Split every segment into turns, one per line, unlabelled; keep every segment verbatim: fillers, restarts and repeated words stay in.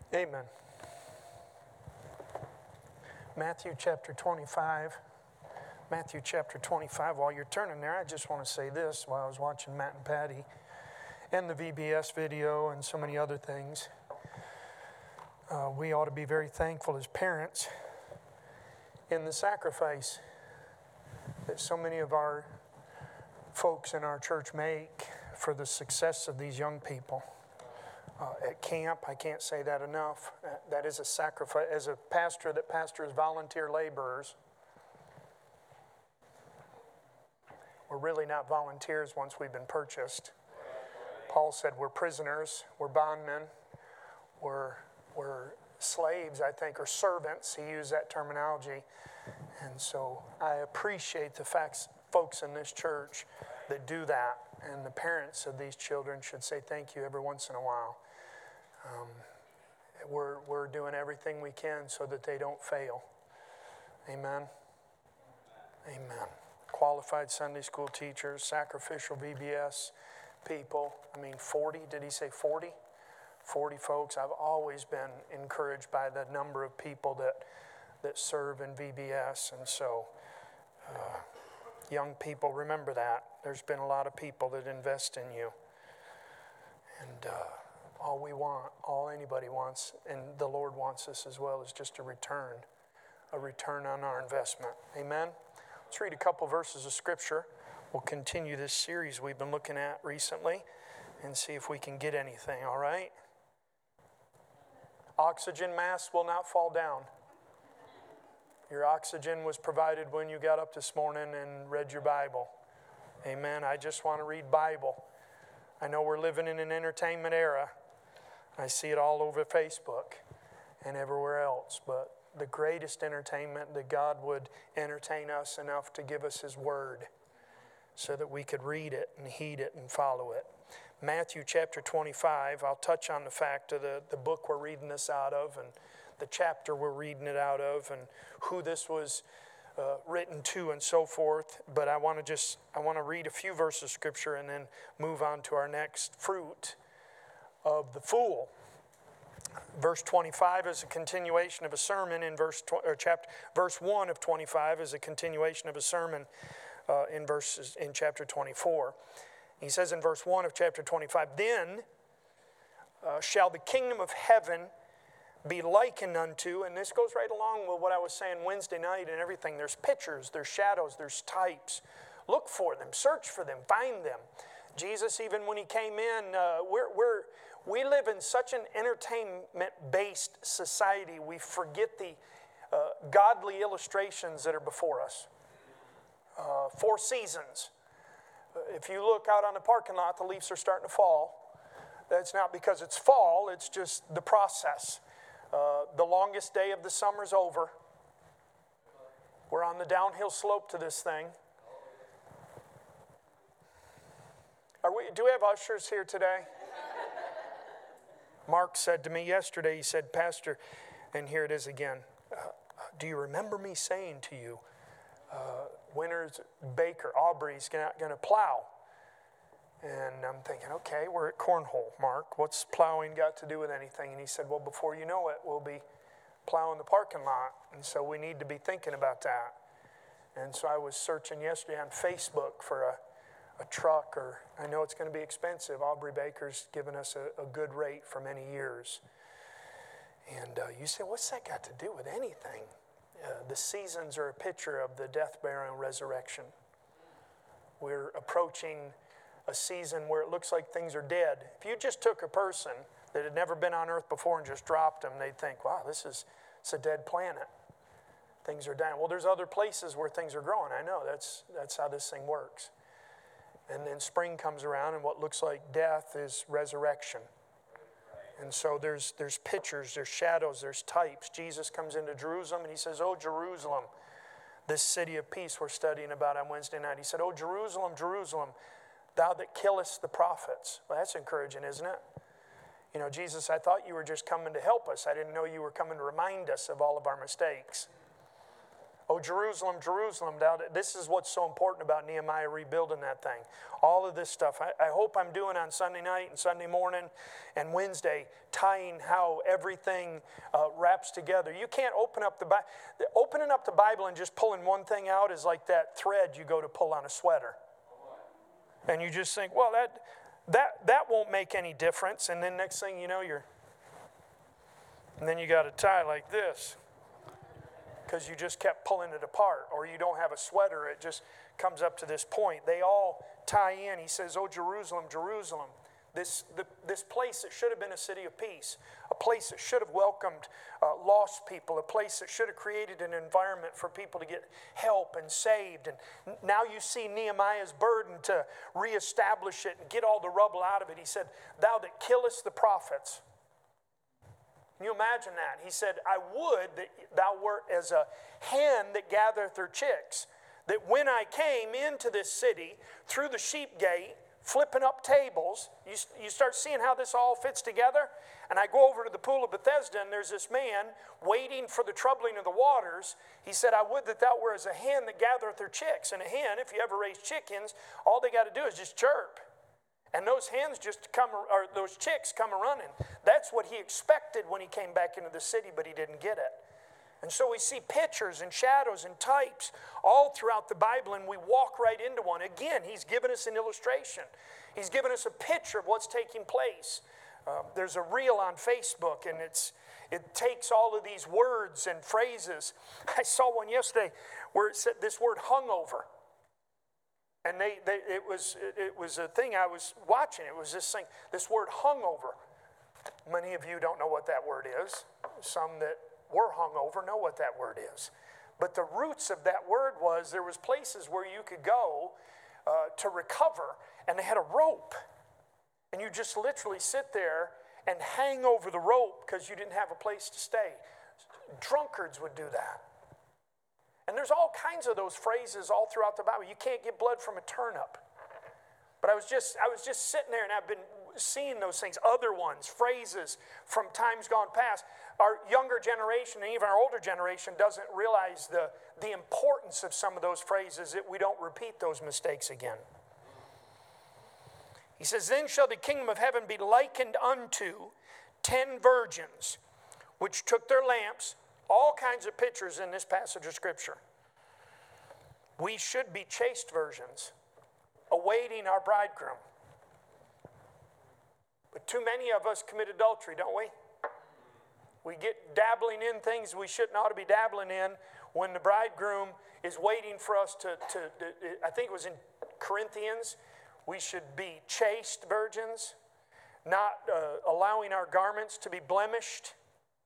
Amen. Matthew chapter twenty-five. Matthew chapter twenty-five. While you're turning there, I just want to say this while I was watching Matt and Patty and the V B S video and so many other things. Uh, we ought to be very thankful as parents in the sacrifice that so many of our folks in our church make for the success of these young people. Uh, at camp, I can't say that enough. Uh, that is a sacrifice. As a pastor that pastors volunteer laborers, we're really not volunteers once we've been purchased. Paul said we're prisoners, we're bondmen, we're, we're slaves, I think, or servants. He used that terminology. And so I appreciate the facts, folks in this church that do that. And the parents of these children should say thank you every once in a while. Um, we're, we're doing everything we can so that they don't fail. Amen. Amen. Qualified Sunday school teachers, sacrificial V B S people. I mean, forty, did he say forty? forty folks. I've always been encouraged by the number of people that, that serve in V B S. And so, uh, young people, remember that. There's been a lot of people that invest in you. And uh, all we want, all anybody wants, and the Lord wants us as well, is just a return, a return on our investment. Amen? Let's read a couple verses of Scripture. We'll continue this series we've been looking at recently and see if we can get anything, all right? Oxygen masks will not fall down. Your oxygen was provided when you got up this morning and read your Bible. Amen. I just want to read Bible. I know we're living in an entertainment era. I see it all over Facebook and everywhere else. But the greatest entertainment, that God would entertain us enough to give us His Word so that we could read it and heed it and follow it. Matthew chapter twenty-five, I'll touch on the fact of the, the book we're reading this out of and the chapter we're reading it out of and who this was uh, written to and so forth. But I want to just, I want to read a few verses of Scripture and then move on to our next fruit of the fool. Verse twenty-five is a continuation of a sermon in verse, tw- or chapter, verse one of twenty-five is a continuation of a sermon uh, in verses, in chapter twenty-four. He says in verse one of chapter twenty-five, then uh, shall the kingdom of heaven be likened unto, and this goes right along with what I was saying Wednesday night and everything. There's pictures, there's shadows, there's types. Look for them, search for them, find them. Jesus, even when He came in, uh, we're, we're, we live in such an entertainment-based society, we forget the uh, godly illustrations that are before us. Uh, four seasons. If you look out on the parking lot, the leaves are starting to fall. That's not because it's fall, it's just the process. Uh, the longest day of the summer's over. We're on the downhill slope to this thing. Are we? Do we have ushers here today? Mark said to me yesterday, he said, Pastor, and here it is again, uh, do you remember me saying to you, uh, Winters Baker, Aubrey's going to plow? And I'm thinking, okay, we're at cornhole, Mark. What's plowing got to do with anything? And he said, well, before you know it, we'll be plowing the parking lot. And so we need to be thinking about that. And so I was searching yesterday on Facebook for a, a truck, or I know it's going to be expensive. Aubrey Baker's given us a, a good rate for many years. And uh, you say, what's that got to do with anything? Uh, the seasons are a picture of the death, burial, and resurrection. We're approaching a season where it looks like things are dead. If you just took a person that had never been on earth before and just dropped them, they'd think, wow, this is it's a dead planet. Things are dying. Well, there's other places where things are growing. I know, that's that's how this thing works. And then spring comes around, and what looks like death is resurrection. And so there's there's pictures, there's shadows, there's types. Jesus comes into Jerusalem, and He says, oh, Jerusalem, this city of peace we're studying about on Wednesday night. He said, oh, Jerusalem, Jerusalem, thou that killest the prophets. Well, that's encouraging, isn't it? You know, Jesus, I thought you were just coming to help us. I didn't know you were coming to remind us of all of our mistakes. Oh, Jerusalem, Jerusalem. Now, this is what's so important about Nehemiah rebuilding that thing. All of this stuff. I, I hope I'm doing on Sunday night and Sunday morning and Wednesday, tying how everything uh, wraps together. You can't open up the Bible. Opening up the Bible and just pulling one thing out is like that thread you go to pull on a sweater. And you just think, well, that that that won't make any difference. And then next thing you know, you're, and then you got a tie like this, because you just kept pulling it apart, or you don't have a sweater, it just comes up to this point. They all tie in. He says, oh, Jerusalem, Jerusalem, this, the, this place that should have been a city of peace, a place that should have welcomed uh, lost people, a place that should have created an environment for people to get help and saved. And now you see Nehemiah's burden to reestablish it and get all the rubble out of it. He said, thou that killest the prophets. Can you imagine that? He said, I would that thou wert as a hen that gathereth her chicks, that when I came into this city through the sheep gate, flipping up tables, you, you start seeing how this all fits together. And I go over to the pool of Bethesda, and there's this man waiting for the troubling of the waters. He said, I would that thou wert as a hen that gathereth her chicks. And a hen, if you ever raise chickens, all they got to do is just chirp. And those hens just come, or those chicks come running. That's what he expected when he came back into the city, but he didn't get it. And so we see pictures and shadows and types all throughout the Bible, and we walk right into one. Again, he's given us an illustration. He's given us a picture of what's taking place. Uh, there's a reel on Facebook, and it's it takes all of these words and phrases. I saw one yesterday where it said this word hungover. And they, they, it was it was a thing I was watching. It was this thing, this word hungover. Many of you don't know what that word is. Some that were hungover know what that word is. But the roots of that word was there was places where you could go uh, to recover, and they had a rope. And you just literally sit there and hang over the rope because you didn't have a place to stay. Drunkards would do that. And there's all kinds of those phrases all throughout the Bible. You can't get blood from a turnip. But I was just I was just sitting there, and I've been seeing those things, other ones, phrases from times gone past. Our younger generation and even our older generation doesn't realize the, the importance of some of those phrases, that we don't repeat those mistakes again. He says, then shall the kingdom of heaven be likened unto ten virgins, which took their lamps. All kinds of pictures in this passage of Scripture. We should be chaste virgins, awaiting our bridegroom. But too many of us commit adultery, don't we? We get dabbling in things we shouldn't ought to be dabbling in when the bridegroom is waiting for us to, to, to I think it was in Corinthians, we should be chaste virgins, not uh, allowing our garments to be blemished.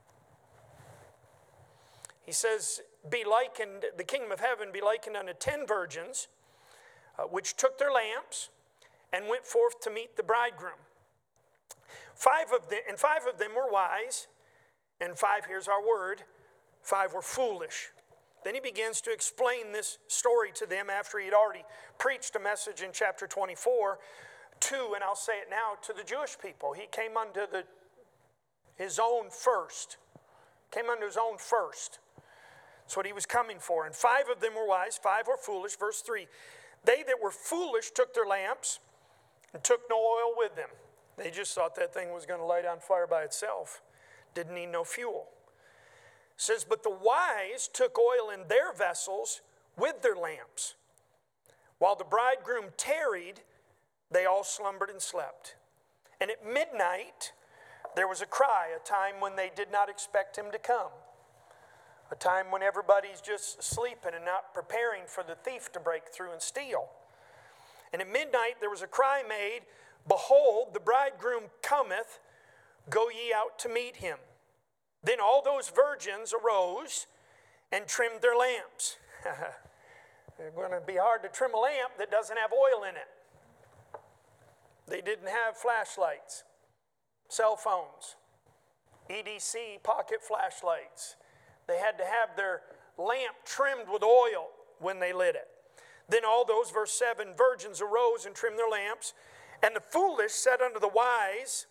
He says, be likened, the kingdom of heaven be likened unto ten virgins, uh, which took their lamps and went forth to meet the bridegroom. Five of them, and five of them were wise, and five, here's our word, five were foolish. Then he begins to explain this story to them after he had already preached a message in chapter twenty-four to, and I'll say it now, to the Jewish people. He came unto the, his own first. Came unto his own first. That's what he was coming for. And five of them were wise, five were foolish. Verse three, they that were foolish took their lamps and took no oil with them. They just thought that thing was going to light on fire by itself. Didn't need no fuel. It says, but the wise took oil in their vessels with their lamps. While the bridegroom tarried, they all slumbered and slept. And at midnight, there was a cry, a time when they did not expect him to come. A time when everybody's just sleeping and not preparing for the thief to break through and steal. And at midnight there was a cry made, behold, the bridegroom cometh, go ye out to meet him. Then all those virgins arose and trimmed their lamps. It's going to be hard to trim a lamp that doesn't have oil in it. They didn't have flashlights, cell phones, E D C pocket flashlights. They had to have their lamp trimmed with oil when they lit it. Then all those, verse seven, virgins arose and trimmed their lamps. And the foolish said unto the wise,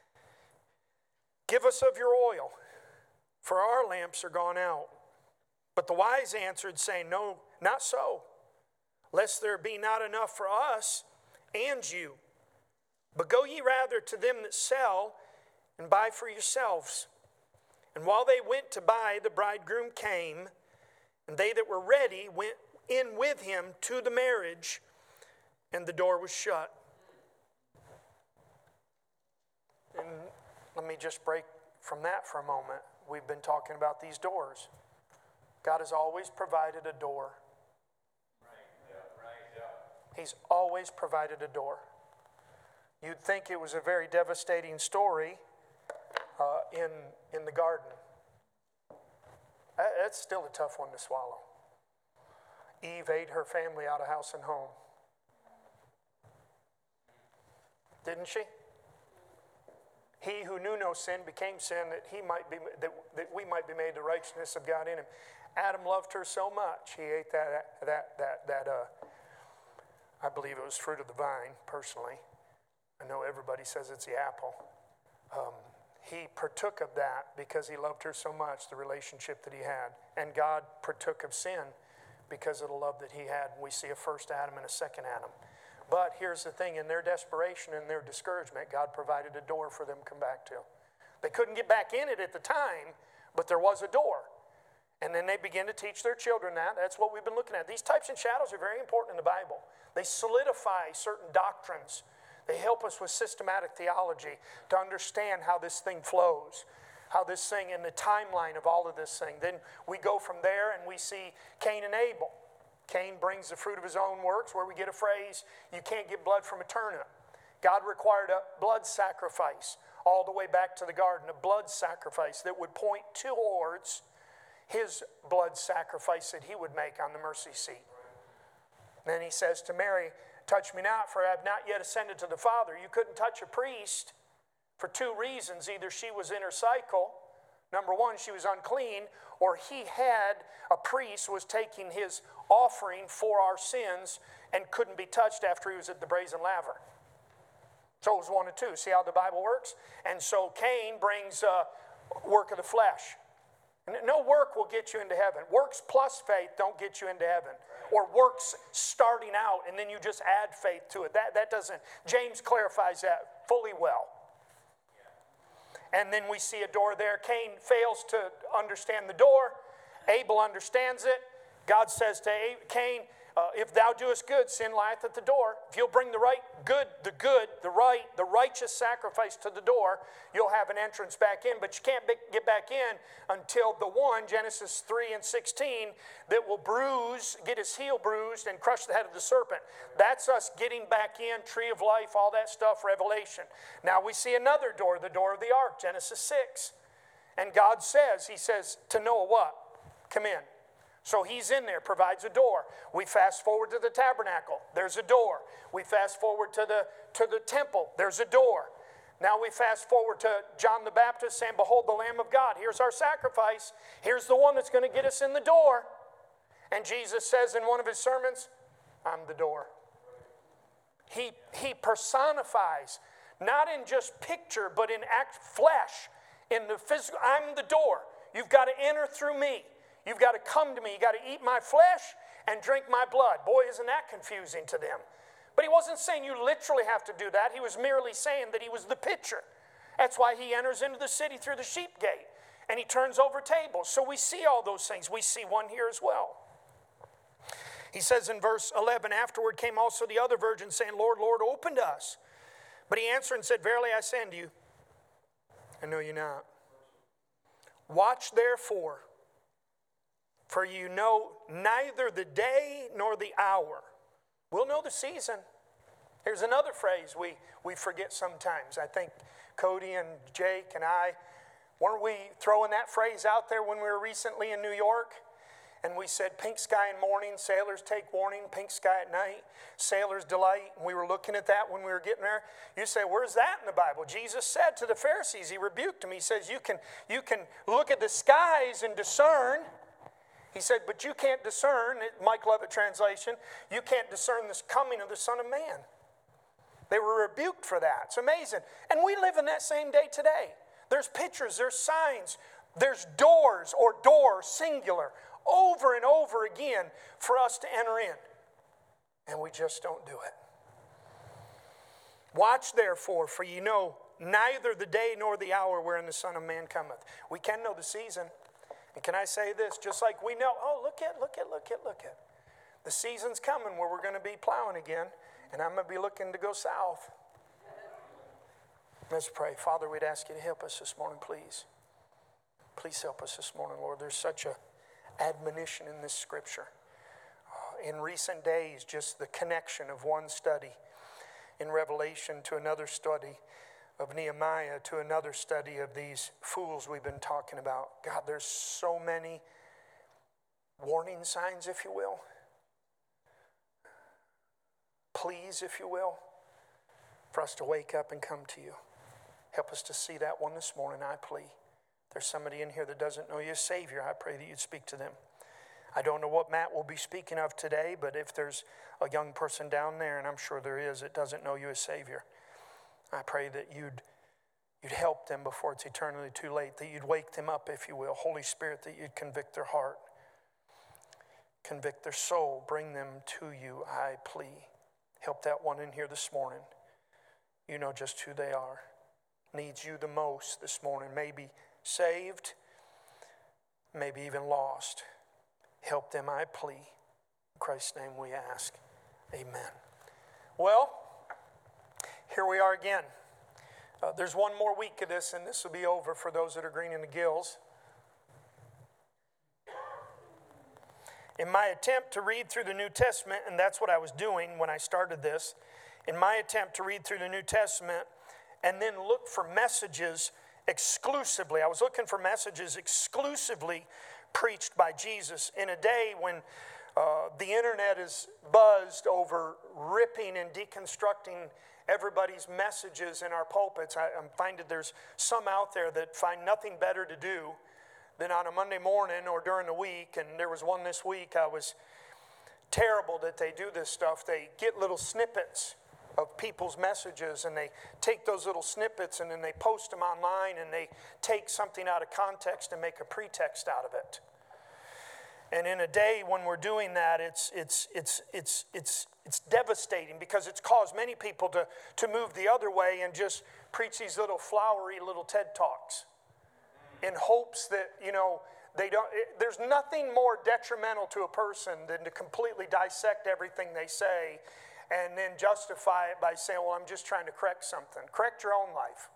give us of your oil, for our lamps are gone out. But the wise answered, saying, No, not so, lest there be not enough for us and you. But go ye rather to them that sell, and buy for yourselves. And while they went to buy, the bridegroom came, and they that were ready went in with him to the marriage, and the door was shut. And let me just break from that for a moment. We've been talking about these doors. God has always provided a door.
Right, yeah, right, yeah.
He's always provided a door. You'd think it was a very devastating story uh, in, in the garden. That's still a tough one to swallow. Eve ate her family out of house and home. Didn't she? He who knew no sin became sin that he might be that, that we might be made the righteousness of God in him. Adam loved her so much he ate that that that that uh I believe it was fruit of the vine, personally. I know everybody says it's the apple. Um, he partook of that because he loved her so much, the relationship that he had. And God partook of sin because of the love that he had. We see a first Adam and a second Adam. But here's the thing, in their desperation and their discouragement, God provided a door for them to come back to. They couldn't get back in it at the time, but there was a door. And then they begin to teach their children that. That's what we've been looking at. These types and shadows are very important in the Bible. They solidify certain doctrines. They help us with systematic theology to understand how this thing flows, how this thing, and the timeline of all of this thing. Then we go from there and we see Cain and Abel. Cain brings the fruit of his own works, where we get a phrase, you can't get blood from a turnip. God required a blood sacrifice all the way back to the garden, a blood sacrifice that would point towards his blood sacrifice that he would make on the mercy seat. Then he says to Mary, touch me not, for I have not yet ascended to the Father. You couldn't touch a priest for two reasons. Either she was in her cycle, number one, she was unclean, or he had, a priest was taking his offering for our sins and couldn't be touched after he was at the brazen laver. So it was one of two. See how the Bible works? And so Cain brings uh, work of the flesh. No work will get you into heaven. Works plus faith don't get you into heaven. Or works starting out and then you just add faith to it. That, that doesn't, James clarifies that fully well. And then we see a door there. Cain fails to understand the door. Abel understands it. God says to Cain, uh, if thou doest good, sin lieth at the door. If you'll bring the right good, the good, the right, the righteous sacrifice to the door, you'll have an entrance back in. But you can't be, get back in until the one, Genesis three and sixteen, that will bruise, get his heel bruised and crush the head of the serpent. That's us getting back in, tree of life, all that stuff, Revelation. Now we see another door, the door of the ark, Genesis six. And God says, he says to Noah what? Come in. So he's in there, provides a door. We fast forward to the tabernacle. There's a door. We fast forward to the, to the temple. There's a door. Now we fast forward to John the Baptist saying, behold the Lamb of God. Here's our sacrifice. Here's the one that's going to get us in the door. And Jesus says in one of his sermons, I'm the door. He, he personifies, not in just picture, but in act flesh, in the physical. I'm the door. You've got to enter through me. You've got to come to me. You've got to eat my flesh and drink my blood. Boy, isn't that confusing to them. But he wasn't saying you literally have to do that. He was merely saying that he was the pitcher. That's why he enters into the city through the sheep gate. And he turns over tables. So we see all those things. We see one here as well. He says in verse eleven, afterward came also the other virgins, saying, Lord, Lord, open to us. But he answered and said, verily I say unto you, I know you not. Watch therefore, for you know neither the day nor the hour. We'll know the season. Here's another phrase we, we forget sometimes. I think Cody and Jake and I, weren't we throwing that phrase out there when we were recently in New York? And we said, pink sky in morning, sailors take warning, pink sky at night, sailors delight. And we were looking at that when we were getting there. You say, where's that in the Bible? Jesus said to the Pharisees, he rebuked them. He says, you can, you can look at the skies and discern. He said, but you can't discern, Mike Lovett translation, you can't discern this coming of the Son of Man. They were rebuked for that. It's amazing. And we live in that same day today. There's pictures, there's signs, there's doors or door, singular, over and over again for us to enter in. And we just don't do it. Watch therefore, for ye know neither the day nor the hour wherein the Son of Man cometh. We can know the season. And can I say this? Just like we know, oh, look at, look at, look at, look at. The season's coming where we're going to be plowing again, and I'm going to be looking to go south. Let's pray. Father, we'd ask you to help us this morning, please. Please help us this morning, Lord. There's such a admonition in this scripture. Uh, in recent days, just the connection of one study in Revelation to another study of Nehemiah to another study of these fools we've been talking about. God, there's so many warning signs, if you will. Please, if you will, for us to wake up and come to you. Help us to see that one this morning, I plea. There's somebody in here that doesn't know you as Savior. I pray that you'd speak to them. I don't know what Matt will be speaking of today, but if there's a young person down there, and I'm sure there is, that doesn't know you as Savior, I pray that you'd, you'd help them before it's eternally too late, that you'd wake them up, if you will. Holy Spirit, that you'd convict their heart, convict their soul, bring them to you, I plea. Help that one in here this morning. You know just who they are. Needs you the most this morning. Maybe saved, maybe even lost. Help them, I plea. In Christ's name we ask. Amen. Well, here we are again. Uh, there's one more week of this, and this will be over for those that are green in the gills. In my attempt to read through the New Testament, and that's what I was doing when I started this, in my attempt to read through the New Testament and then look for messages exclusively, I was looking for messages exclusively preached by Jesus in a day when uh, the internet is buzzed over ripping and deconstructing everybody's messages in our pulpits. I, I'm finding there's some out there that find nothing better to do than on a Monday morning or during the week, and there was one this week. I was terrible that they do this stuff. They get little snippets of people's messages, and they take those little snippets and then they post them online, and they take something out of context and make a pretext out of it. And in a day when we're doing that, it's it's it's it's it's it's devastating, because it's caused many people to to move the other way and just preach these little flowery little TED Talks in hopes that, you know, they don't. It, there's nothing more detrimental to a person than to completely dissect everything they say and then justify it by saying, well, I'm just trying to correct something. Correct your own life.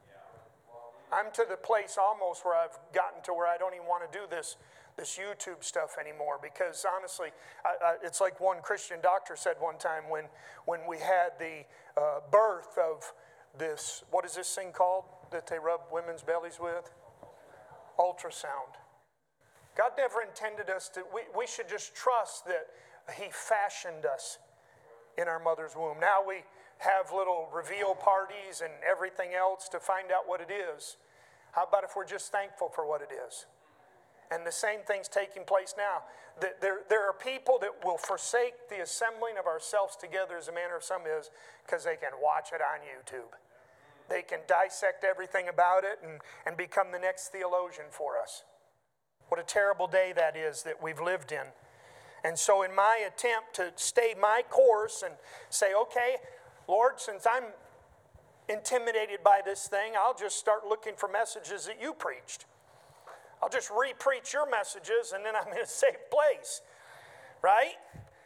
I'm to the place almost where I've gotten to where I don't even want to do this this YouTube stuff anymore, because honestly, I, I, it's like one Christian doctor said one time when when we had the uh, birth of this, what is this thing called that they rub women's bellies with? Ultrasound. God never intended us to, we, we should just trust that He fashioned us in our mother's womb. Now we have little reveal parties and everything else to find out what it is. How about if we're just thankful for what it is? And the same thing's taking place now. There, there are people that will forsake the assembling of ourselves together, as a manner of some is, because they can watch it on YouTube. They can dissect everything about it and, and become the next theologian for us. What a terrible day that is that we've lived in. And so in my attempt to stay my course and say, okay, Lord, since I'm intimidated by this thing, I'll just start looking for messages that you preached. I'll just re-preach your messages, and then I'm in a safe place, right?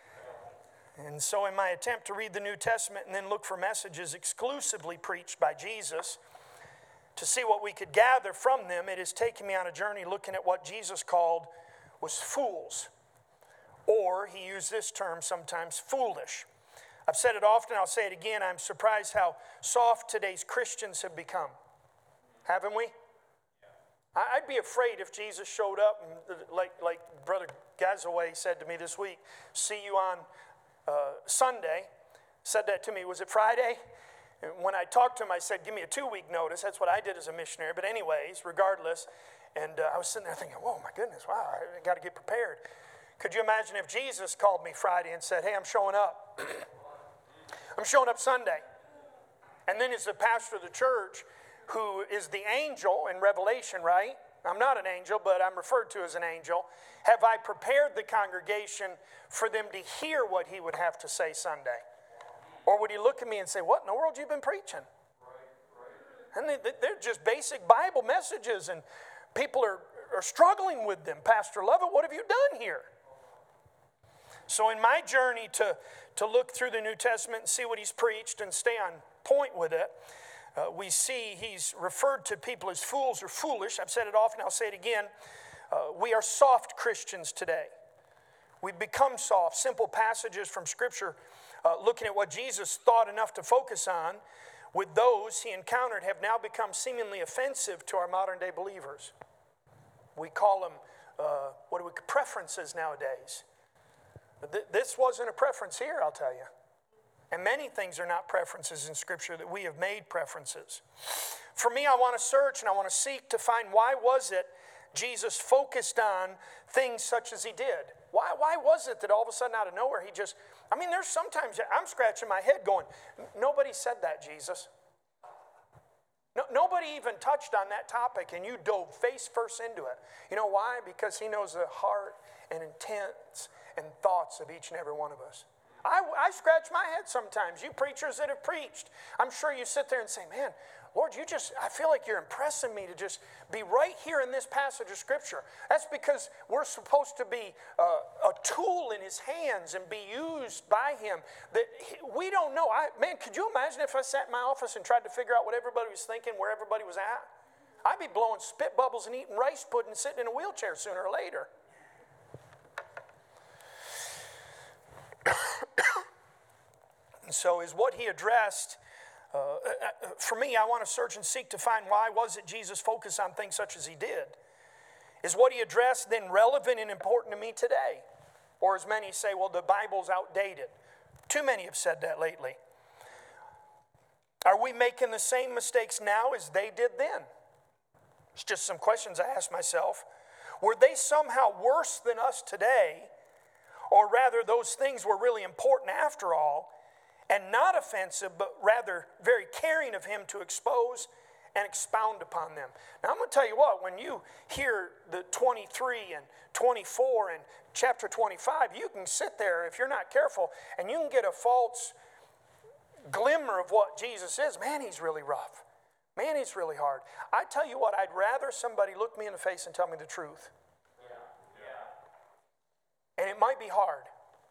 And so in my attempt to read the New Testament and then look for messages exclusively preached by Jesus, to see what we could gather from them, it has taken me on a journey looking at what Jesus called was fools. Or he used this term sometimes, foolish. I've said it often, I'll say it again, I'm surprised how soft today's Christians have become. Haven't we? I'd be afraid if Jesus showed up, and like, like Brother Gazaway said to me this week, see you on uh, Sunday, said that to me, was it Friday? And when I talked to him, I said, give me a two-week notice. That's what I did as a missionary. But anyways, regardless, and uh, I was sitting there thinking, whoa, my goodness, wow, I got to get prepared. Could you imagine if Jesus called me Friday and said, hey, I'm showing up. I'm showing up Sunday. And then as the pastor of the church, who is the angel in Revelation, right? I'm not an angel, but I'm referred to as an angel. Have I prepared the congregation for them to hear what he would have to say Sunday? Or would he look at me and say, what in the world have you been preaching? And they, they're just basic Bible messages, and people are, are struggling with them. Pastor Lovett, what have you done here? So in my journey to, to look through the New Testament and see what he's preached and stay on point with it, uh, we see he's referred to people as fools or foolish. I've said it often, I'll say it again. Uh, we are soft Christians today. We've become soft. Simple passages from Scripture, uh, looking at what Jesus thought enough to focus on, with those he encountered, have now become seemingly offensive to our modern day believers. We call them, uh, what do we, preferences nowadays. But th- this wasn't a preference here, I'll tell you. And many things are not preferences in Scripture that we have made preferences. For me, I want to search and I want to seek to find why was it Jesus focused on things such as he did. Why, why was it that all of a sudden out of nowhere he just, I mean, there's sometimes I'm scratching my head going, nobody said that, Jesus. No, nobody even touched on that topic, and you dove face first into it. You know why? Because he knows the heart and intents and thoughts of each and every one of us. I, I scratch my head sometimes. You preachers that have preached, I'm sure you sit there and say, man, Lord, you just, I feel like you're impressing me to just be right here in this passage of Scripture. That's because we're supposed to be uh, a tool in his hands and be used by him. That he, we don't know. I, man, could you imagine if I sat in my office and tried to figure out what everybody was thinking, where everybody was at? I'd be blowing spit bubbles and eating rice pudding, sitting in a wheelchair sooner or later. And so is what he addressed, uh, for me, I want to search and seek to find why was it Jesus focused on things such as he did. Is what he addressed then relevant and important to me today? Or as many say, well, the Bible's outdated. Too many have said that lately. Are we making the same mistakes now as they did then? It's just some questions I ask myself. Were they somehow worse than us today? Or rather, those things were really important after all, and not offensive, but rather very caring of him to expose and expound upon them. Now, I'm going to tell you what, when you hear the twenty-three and twenty-four and chapter twenty-five, you can sit there, if you're not careful, and you can get a false glimmer of what Jesus is. Man, he's really rough. Man, he's really hard. I tell you what, I'd rather somebody look me in the face and tell me the truth. Yeah. Yeah. And it might be hard.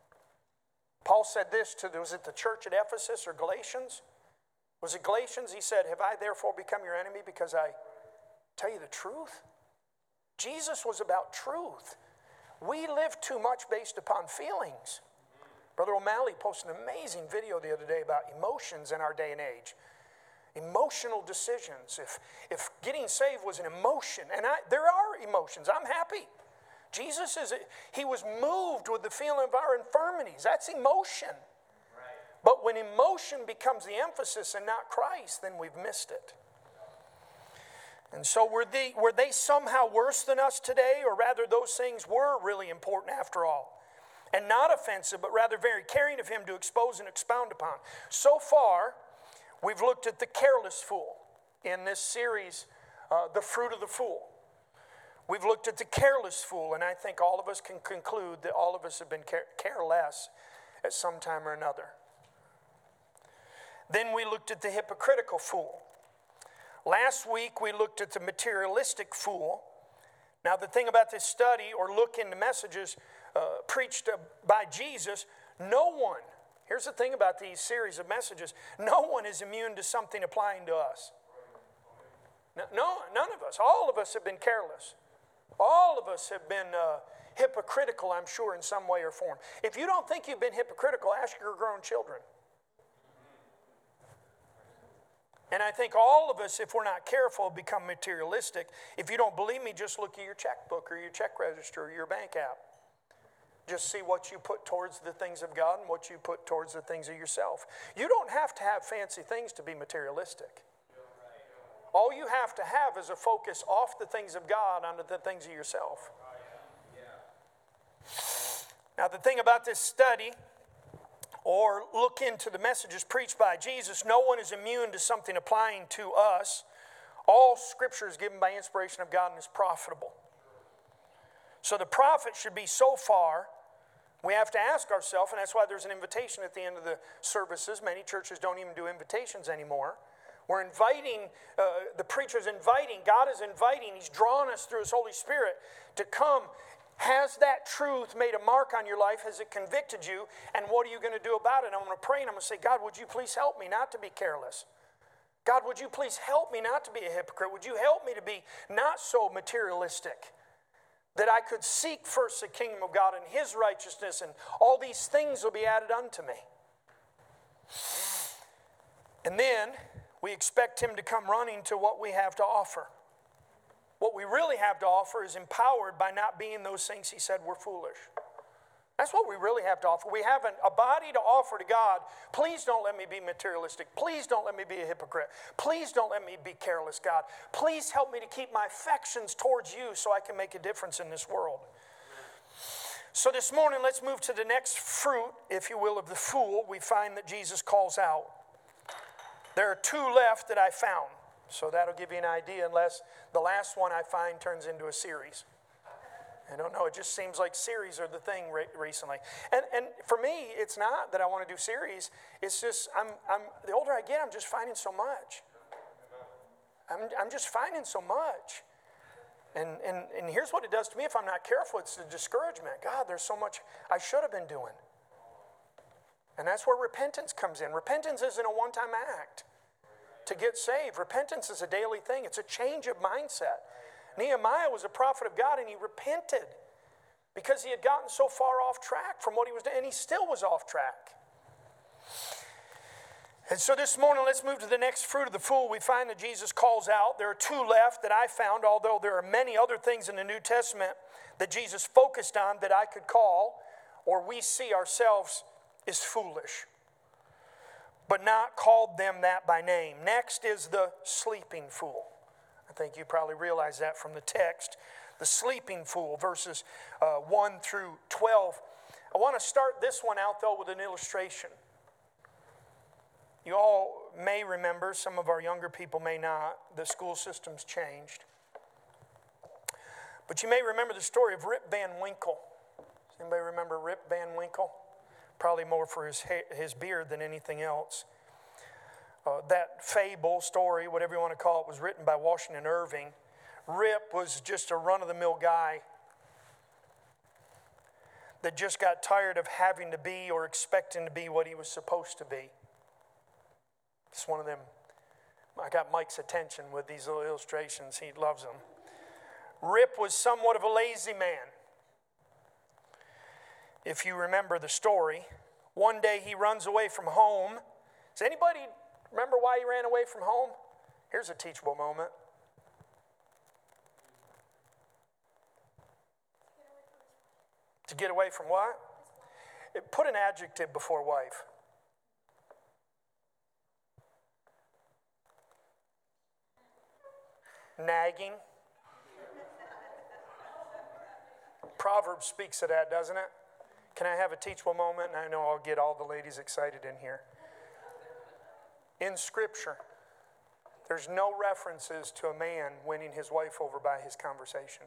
Paul said this to, was it the church at Ephesus or Galatians? Was it Galatians? He said, have I therefore become your enemy because I tell you the truth? Jesus was about truth. We live too much based upon feelings. Brother O'Malley posted an amazing video the other day about emotions in our day and age. Emotional decisions. If, if getting saved was an emotion, and I, there are emotions, I'm happy. Jesus, is he was moved with the feeling of our infirmities. That's emotion. Right. But when emotion becomes the emphasis and not Christ, then we've missed it. And so were they, were they somehow worse than us today? Or rather, those things were really important after all. And not offensive, but rather very caring of him to expose and expound upon. So far, we've looked at the careless fool in this series, uh, The Fruit of the Fool. We've looked at the careless fool, and I think all of us can conclude that all of us have been care- careless at some time or another. Then we looked at the hypocritical fool. Last week we looked at the materialistic fool. Now the thing about this study or look into messages uh, preached uh, by Jesus, no one, here's the thing about these series of messages, no one is immune to something applying to us. No, no none of us. All of us have been careless. All of us have been uh, hypocritical, I'm sure, in some way or form. If you don't think you've been hypocritical, ask your grown children. And I think all of us, if we're not careful, become materialistic. If you don't believe me, just look at your checkbook or your check register or your bank app. Just see what you put towards the things of God and what you put towards the things of yourself. You don't have to have fancy things to be materialistic. All you have to have is a focus off the things of God onto the things of yourself. Now, the thing about this study, or look into the messages preached by Jesus, no one is immune to something applying to us. All Scripture is given by inspiration of God and is profitable. So the profit should be so far, we have to ask ourselves, and that's why there's an invitation at the end of the services. Many churches don't even do invitations anymore. We're inviting, uh, the preacher's inviting, God is inviting, He's drawn us through His Holy Spirit to come. Has that truth made a mark on your life? Has it convicted you? And what are you going to do about it? I'm going to pray and I'm going to say, God, would you please help me not to be careless? God, would you please help me not to be a hypocrite? Would you help me to be not so materialistic? That I could seek first the kingdom of God and His righteousness, and all these things will be added unto me. And then we expect Him to come running to what we have to offer. What we really have to offer is empowered by not being those things He said were foolish. That's what we really have to offer. We have an, a body to offer to God. Please don't let me be materialistic. Please don't let me be a hypocrite. Please don't let me be careless, God. Please help me to keep my affections towards you so I can make a difference in this world. So this morning, let's move to the next fruit, if you will, of the fool we find that Jesus calls out. There are two left that I found. So that'll give you an idea, unless the last one I find turns into a series. I don't know, it just seems like series are the thing re- recently. And and for me, it's not that I want to do series. It's just, I'm I'm the older I get, I'm just finding so much. I'm I'm just finding so much. And, and, and here's what it does to me if I'm not careful. It's the discouragement. God, there's so much I should have been doing. And that's where repentance comes in. Repentance isn't a one-time act to get saved. Repentance is a daily thing. It's a change of mindset. Nehemiah was a prophet of God, and he repented because he had gotten so far off track from what he was doing, and he still was off track. And so this morning, let's move to the next fruit of the fool. We find that Jesus calls out. There are two left that I found, although there are many other things in the New Testament that Jesus focused on that I could call, or we see ourselves as foolish, but not called them that by name. Next is the sleeping fool. I think you probably realize that from the text. The sleeping fool, verses uh, one through twelve. I want to start this one out, though, with an illustration. You all may remember, some of our younger people may not, the school system's changed. But you may remember the story of Rip Van Winkle. Does anybody remember Rip Van Winkle? Probably more for his, ha- his beard than anything else. Uh, that fable, story, whatever you want to call it, was written by Washington Irving. Rip was just a run-of-the-mill guy that just got tired of having to be or expecting to be what he was supposed to be. It's one of them. I got Mike's attention with these little illustrations. He loves them. Rip was somewhat of a lazy man. If you remember the story, one day he runs away from home. Does anybody remember why he ran away from home? Here's a teachable moment. To get away from what? It, put an adjective before wife. Nagging. Proverbs speaks of that, doesn't it? Can I have a teachable moment? And I know I'll get all the ladies excited in here. In Scripture, there's no references to a man winning his wife over by his conversation.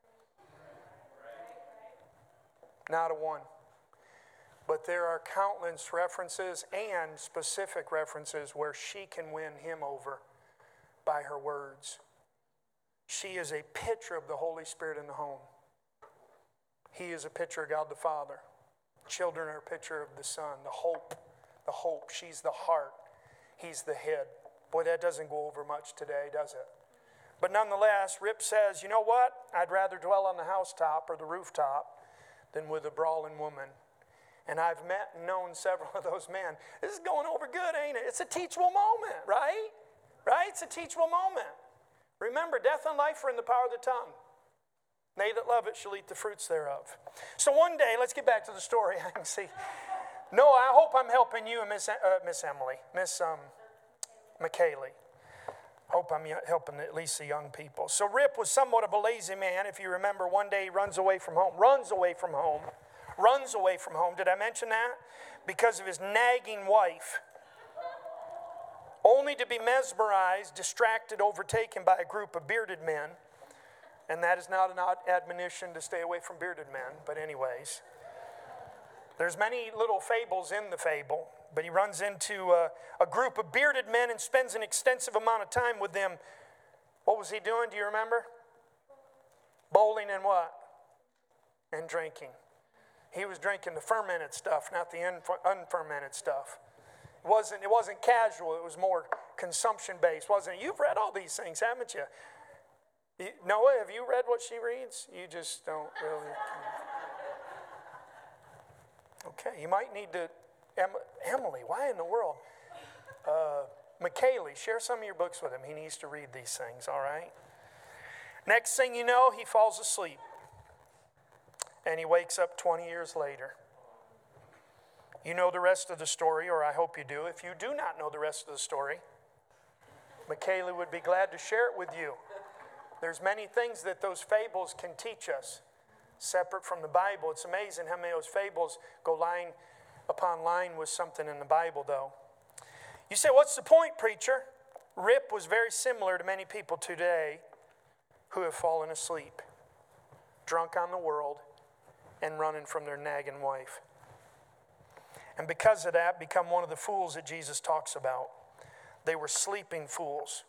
Not a one. But there are countless references and specific references where she can win him over by her words. She is a picture of the Holy Spirit in the home. He is a picture of God the Father. Children are a picture of the Son, the hope. The hope. She's the heart. He's the head. Boy, that doesn't go over much today, does it? But nonetheless, Rip says, you know what? I'd rather dwell on the housetop or the rooftop than with a brawling woman. And I've met and known several of those men. This is going over good, ain't it? It's a teachable moment, right? Right? It's a teachable moment. Remember, death and life are in the power of the tongue. They that love it shall eat the fruits thereof. So one day, let's get back to the story. I can see. No, I hope I'm helping you and Miss uh, Miss Emily, Miss um, McKaylee. Hope I'm helping at least the young people. So Rip was somewhat of a lazy man. If you remember, one day he runs away from home. Runs away from home. Runs away from home. Did I mention that? Because of his nagging wife. only to be mesmerized, distracted, overtaken by a group of bearded men. And that is not an admonition to stay away from bearded men, but anyways. There's many little fables in the fable, but he runs into a, a group of bearded men and spends an extensive amount of time with them. What was he doing? Do you remember? Bowling and what? And drinking. He was drinking the fermented stuff, not the unfermented stuff. It wasn't, it wasn't casual. It was more consumption-based, wasn't it? You've read all these things, haven't you? you? Noah, have you read what she reads? You just don't really. Okay, you might need to, Emily, why in the world? Uh, McKaylee, share some of your books with him. He needs to read these things, all right? Next thing you know, he falls asleep. And he wakes up twenty years later. You know the rest of the story, or I hope you do. If you do not know the rest of the story, McKaylee would be glad to share it with you. There's many things that those fables can teach us. Separate from the Bible. It's amazing how many of those fables go line upon line with something in the Bible, though. You say, what's the point, preacher? Rip was very similar to many people today who have fallen asleep, drunk on the world, and running from their nagging wife. And because of that, become one of the fools that Jesus talks about. They were sleeping fools.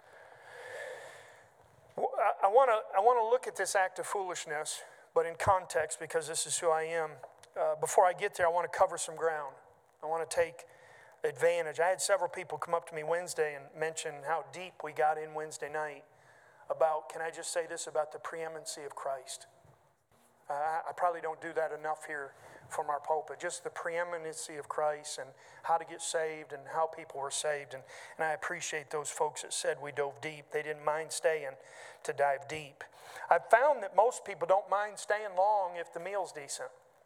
I want to I want to look at this act of foolishness, but in context, because this is who I am. Uh, before I get there, I want to cover some ground. I want to take advantage. I had several people come up to me Wednesday and mention how deep we got in Wednesday night about, can I just say this about the preeminency of Christ? Uh, I probably don't do that enough here from our pulpit. Just the preeminency of Christ and how to get saved and how people were saved. And, and I appreciate those folks that said we dove deep. They didn't mind staying to dive deep. I've found that most people don't mind staying long if the meal's decent.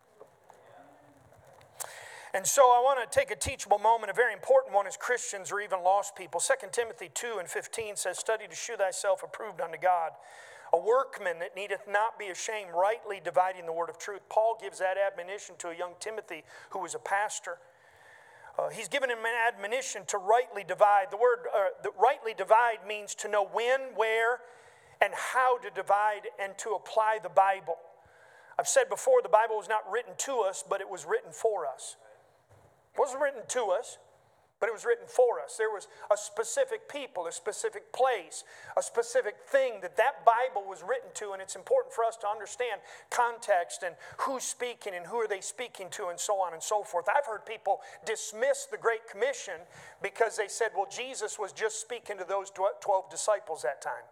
And so I want to take a teachable moment, a very important one as Christians or even lost people. Second Timothy two and fifteen says, study to shew thyself approved unto God, a workman that needeth not be ashamed, rightly dividing the word of truth. Paul gives that admonition to a young Timothy who was a pastor. Uh, he's given him an admonition to rightly divide. The word uh, the rightly divide means to know when, where, and how to divide and to apply the Bible. I've said before, the Bible was not written to us, but it was written for us. It wasn't written to us, but it was written for us. There was a specific people, a specific place, a specific thing that that Bible was written to, and it's important for us to understand context and who's speaking and who are they speaking to and so on and so forth. I've heard people dismiss the Great Commission because they said, well, Jesus was just speaking to those twelve disciples that time.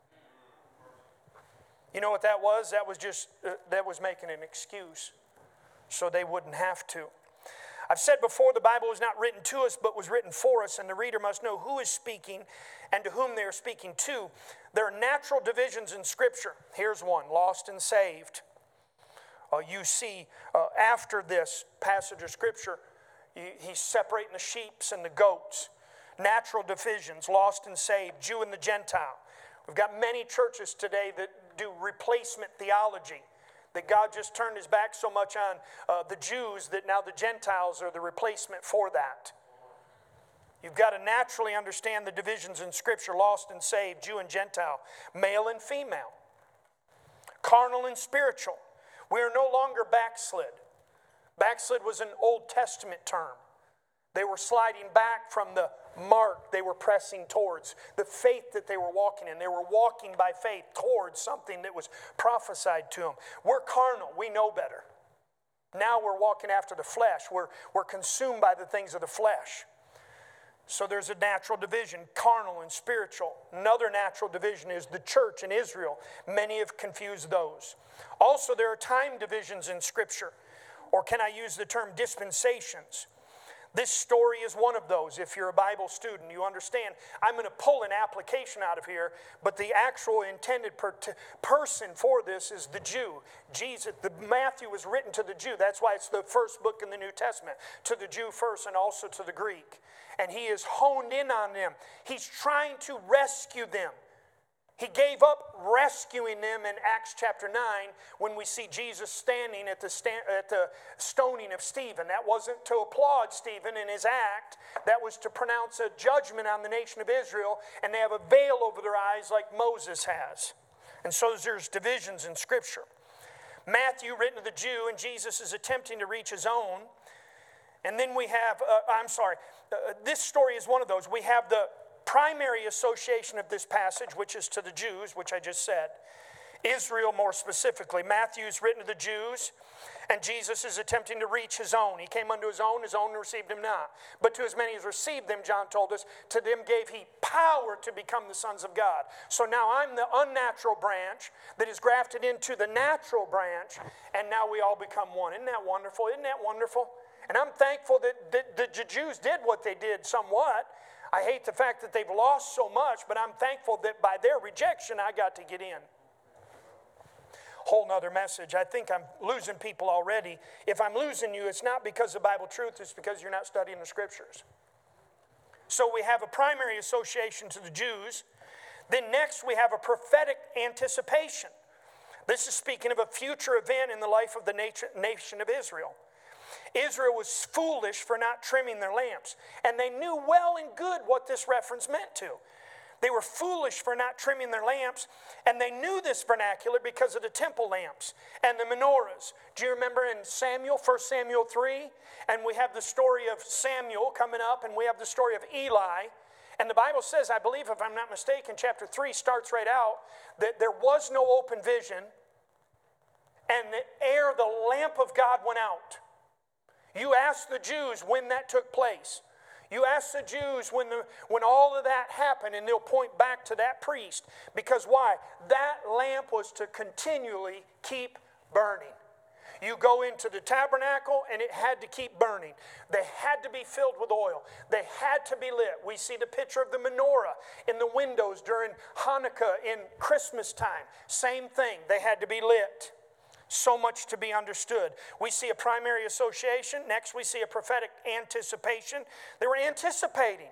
You know what that was? That was just, uh, that was making an excuse so they wouldn't have to. I've said before, the Bible was not written to us, but was written for us, and the reader must know who is speaking and to whom they are speaking to. There are natural divisions in Scripture. Here's one, lost and saved. Uh, you see, uh, after this passage of Scripture, he, he's separating the sheep and the goats. Natural divisions, lost and saved, Jew and the Gentile. We've got many churches today that do replacement theology. That God just turned his back so much on uh, the Jews that now the Gentiles are the replacement for that. You've got to naturally understand the divisions in Scripture, lost and saved, Jew and Gentile, male and female, carnal and spiritual. We are no longer backslid. Backslid was an Old Testament term. They were sliding back from the mark they were pressing towards, the faith that they were walking in. They were walking by faith towards something that was prophesied to them. We're carnal. We know better. Now we're walking after the flesh. We're, we're consumed by the things of the flesh. So there's a natural division, carnal and spiritual. Another natural division is the church in Israel. Many have confused those. Also, there are time divisions in Scripture, or can I use the term dispensations? This story is one of those. If you're a Bible student, you understand. I'm going to pull an application out of here, but the actual intended per- person for this is the Jew. Jesus, the Matthew was written to the Jew. That's why it's the first book in the New Testament. To the Jew first and also to the Greek. And he is honed in on them. He's trying to rescue them. He gave up rescuing them in Acts chapter nine when we see Jesus standing at the, stand, at the stoning of Stephen. That wasn't to applaud Stephen in his act. That was to pronounce a judgment on the nation of Israel, and they have a veil over their eyes like Moses has. And so there's divisions in Scripture. Matthew, written to the Jew, and Jesus is attempting to reach his own. And then we have, uh, I'm sorry, uh, this story is one of those. We have the primary association of this passage, which is to the Jews, which I just said. Israel more specifically. Matthew's written to the Jews, and Jesus is attempting to reach his own. He came unto his own, his own received him not. But to as many as received them, John told us, to them gave he power to become the sons of God. So now I'm the unnatural branch that is grafted into the natural branch, and now we all become one. Isn't that wonderful? Isn't that wonderful? And I'm thankful that the, the Jews did what they did somewhat. I hate the fact that they've lost so much, but I'm thankful that by their rejection, I got to get in. Whole nother message. I think I'm losing people already. If I'm losing you, it's not because of Bible truth, it's because you're not studying the Scriptures. So we have a primary association to the Jews. Then next we have a prophetic anticipation. This is speaking of a future event in the life of the nation of Israel. Israel was foolish for not trimming their lamps, and they knew well and good what this reference meant to. They were foolish for not trimming their lamps, and they knew this vernacular because of the temple lamps and the menorahs. Do you remember in Samuel, First Samuel three? And we have the story of Samuel coming up, and we have the story of Eli. And the Bible says, I believe if I'm not mistaken, chapter three starts right out, that there was no open vision, and ere the lamp of God went out. You ask the Jews when that took place. You ask the Jews when, the, when all of that happened, and they'll point back to that priest. Because why? That lamp was to continually keep burning. You go into the tabernacle, and it had to keep burning. They had to be filled with oil. They had to be lit. We see the picture of the menorah in the windows during Hanukkah in Christmas time. Same thing. They had to be lit. So much to be understood. We see a primary association. Next, we see a prophetic anticipation. They were anticipating.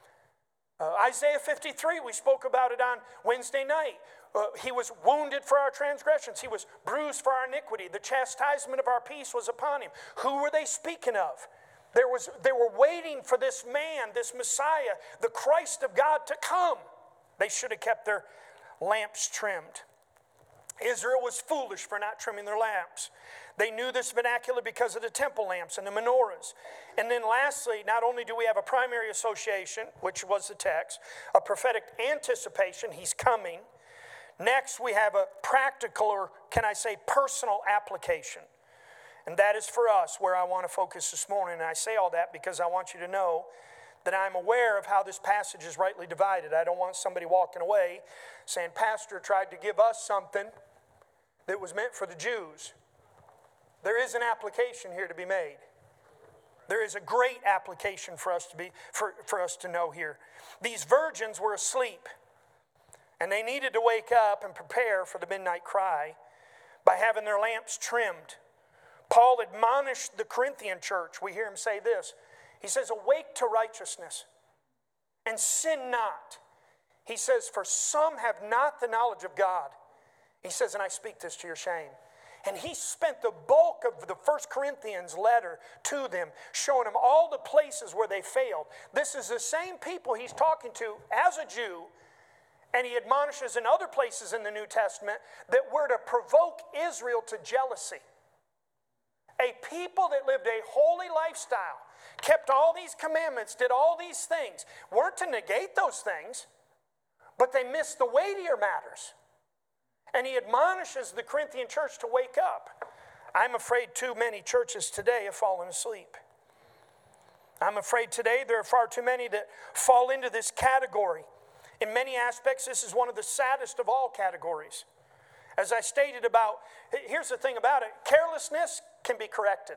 Uh, Isaiah fifty-three, we spoke about it on Wednesday night. Uh, he was wounded for our transgressions. He was bruised for our iniquity. The chastisement of our peace was upon him. Who were they speaking of? There was, they were waiting for this man, this Messiah, the Christ of God to come. They should have kept their lamps trimmed. Israel was foolish for not trimming their lamps. They knew this vernacular because of the temple lamps and the menorahs. And then lastly, not only do we have a primary association, which was the text, a prophetic anticipation, he's coming. Next, we have a practical, or can I say personal application. And that is for us where I want to focus this morning. And I say all that because I want you to know that I'm aware of how this passage is rightly divided. I don't want somebody walking away saying, Pastor tried to give us something that was meant for the Jews. There is an application here to be made. There is a great application for us to be for, for us to know here. These virgins were asleep, and they needed to wake up and prepare for the midnight cry by having their lamps trimmed. Paul admonished the Corinthian church. We hear him say this. He says, awake to righteousness and sin not. He says, for some have not the knowledge of God. He says, and I speak this to your shame. And he spent the bulk of the First Corinthians letter to them, showing them all the places where they failed. This is the same people he's talking to as a Jew, and he admonishes in other places in the New Testament that were to provoke Israel to jealousy. A people that lived a holy lifestyle, kept all these commandments, did all these things, weren't to negate those things, but they missed the weightier matters. And he admonishes the Corinthian church to wake up. I'm afraid too many churches today have fallen asleep. I'm afraid today there are far too many that fall into this category. In many aspects, this is one of the saddest of all categories. As I stated about, here's the thing about it, carelessness can be corrected.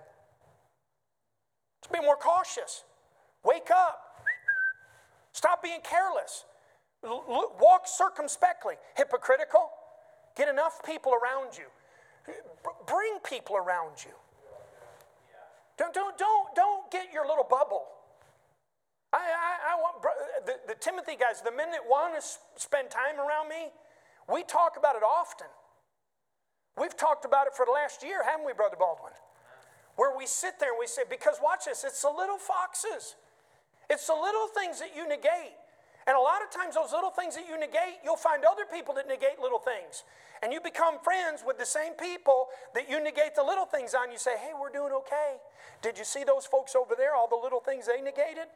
Let's be more cautious. Wake up. Stop being careless. L- walk circumspectly. Hypocritical. Get enough people around you. Bring people around you. Don't, don't, don't, don't get your little bubble. I, I, I want the, the Timothy guys, the men that want to spend time around me, We talk about it often. We've talked about it for the last year, haven't we, Brother Baldwin? Where we sit there and we say, because watch this, it's the little foxes. It's the little things that you negate. And a lot of times those little things that you negate, you'll find other people that negate little things. And you become friends with the same people that you negate the little things on. You say, hey, we're doing okay. Did you see those folks over there, all the little things they negated?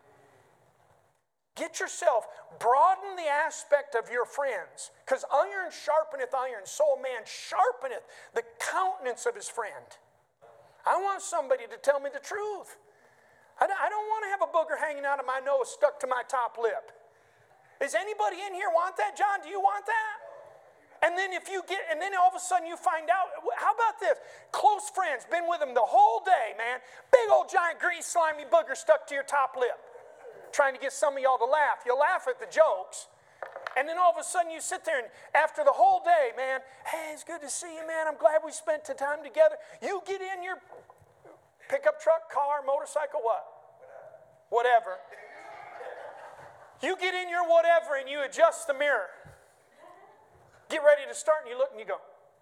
Get yourself, broaden the aspect of your friends. Because iron sharpeneth iron, so a man sharpeneth the countenance of his friend. I want somebody to tell me the truth. I don't want to have a booger hanging out of my nose stuck to my top lip. Does anybody in here want that? John, do you want that? And then if you get, and then all of a sudden you find out, how about this? Close friends, been with them the whole day, man. Big old giant green slimy booger stuck to your top lip. Trying to get some of y'all to laugh. You laugh at the jokes. And then all of a sudden you sit there and after the whole day, man, hey, it's good to see you, man. I'm glad we spent the time together. You get in your pickup truck, car, motorcycle, what? Whatever. You get in your whatever and you adjust the mirror. Get ready to start and you look and you go.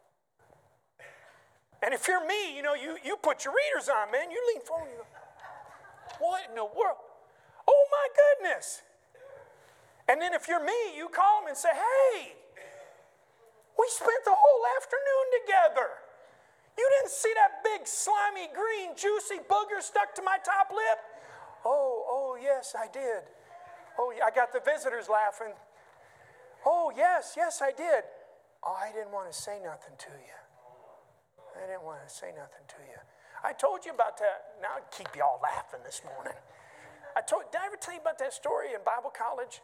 And if you're me, you know, you, you put your readers on, man. You lean forward and you go, what in the world? Oh my goodness. And then if you're me, you call them and say, hey, we spent the whole afternoon together. You didn't see that big, slimy, green, juicy booger stuck to my top lip? Oh, oh, yes, I did. Oh, I got the visitors laughing. Oh, yes, yes, I did. Oh, I didn't want to say nothing to you. I didn't want to say nothing to you. I told you about that. Now I'll keep you all laughing this morning. I told, did I ever tell you about that story in Bible college?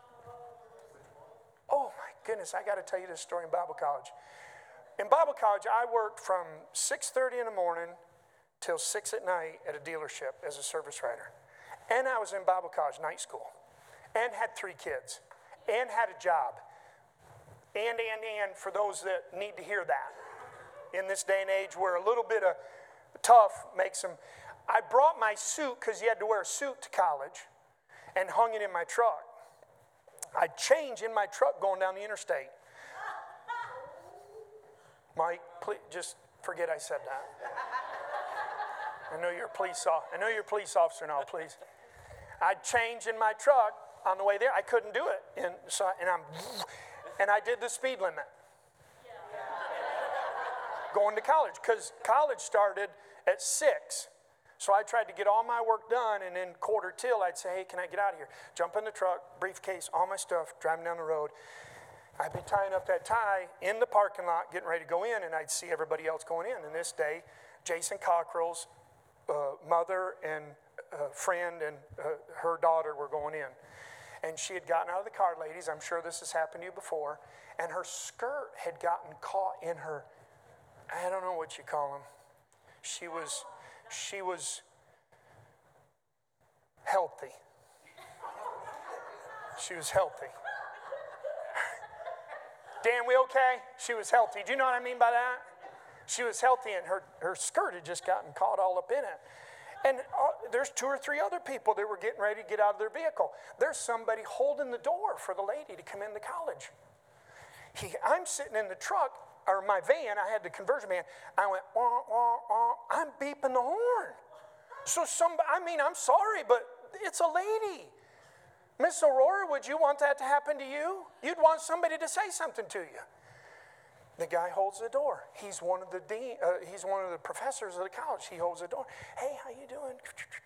Oh, my goodness, I got to tell you this story in Bible college. In Bible college, I worked from six thirty in the morning till six at night at a dealership as a service writer. And I was in Bible college, night school, and had three kids, and had a job. And, and, and, for those that need to hear that, in this day and age where a little bit of tough makes them. I brought my suit, because you had to wear a suit to college, and hung it in my truck. I'd change in my truck going down the interstate. Mike, please, just forget I said that. I know you're a police officer. I know you're a police officer now, please. I'd change in my truck on the way there. I couldn't do it. And so and I'm and I did the speed limit. Going to college, because college started at six. So I tried to get all my work done, and then quarter till I'd say, hey, can I get out of here? Jump in the truck, briefcase, all my stuff, driving down the road. I'd be tying up that tie in the parking lot, getting ready to go in, and I'd see everybody else going in. And this day, Jason Cockrell's uh, mother and uh, friend and uh, her daughter were going in. And she had gotten out of the car, ladies. I'm sure this has happened to you before. And her skirt had gotten caught in her, I don't know what you call them. She was, she was healthy. She was healthy. Dan, we okay? She was healthy. Do you know what I mean by that? She was healthy, and her, her skirt had just gotten caught all up in it. And uh, there's two or three other people that were getting ready to get out of their vehicle. There's somebody holding the door for the lady to come into college. He, I'm sitting in the truck, or my van. I had the conversion van. I went, wah, wah, wah. I'm beeping the horn. So somebody, I mean, I'm sorry, but it's a lady. Miss Aurora, would you want that to happen to you? You'd want somebody to say something to you. The guy holds the door. He's one of the dean. Uh, he's one of the professors of the college. He holds the door. Hey, how you doing?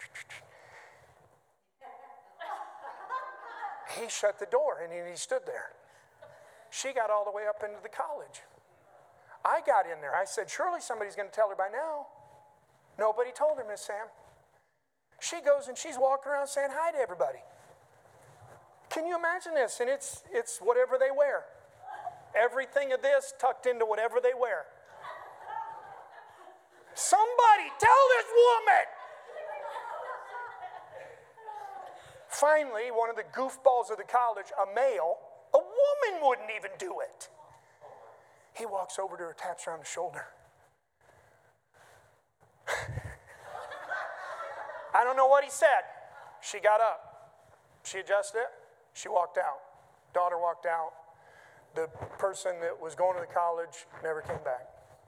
He shut the door, and he stood there. She got all the way up into the college. I got in there. I said, surely somebody's going to tell her by now. Nobody told her, Miss Sam. She goes and she's walking around saying hi to everybody. Can you imagine this? And it's it's whatever they wear. Everything of this tucked into whatever they wear. Somebody tell this woman. Finally, one of the goofballs of the college, a male, a woman wouldn't even do it. He walks over to her, taps her on the shoulder. I don't know what he said. She got up. She adjusted it. She walked out. Daughter walked out. The person that was going to the college never came back.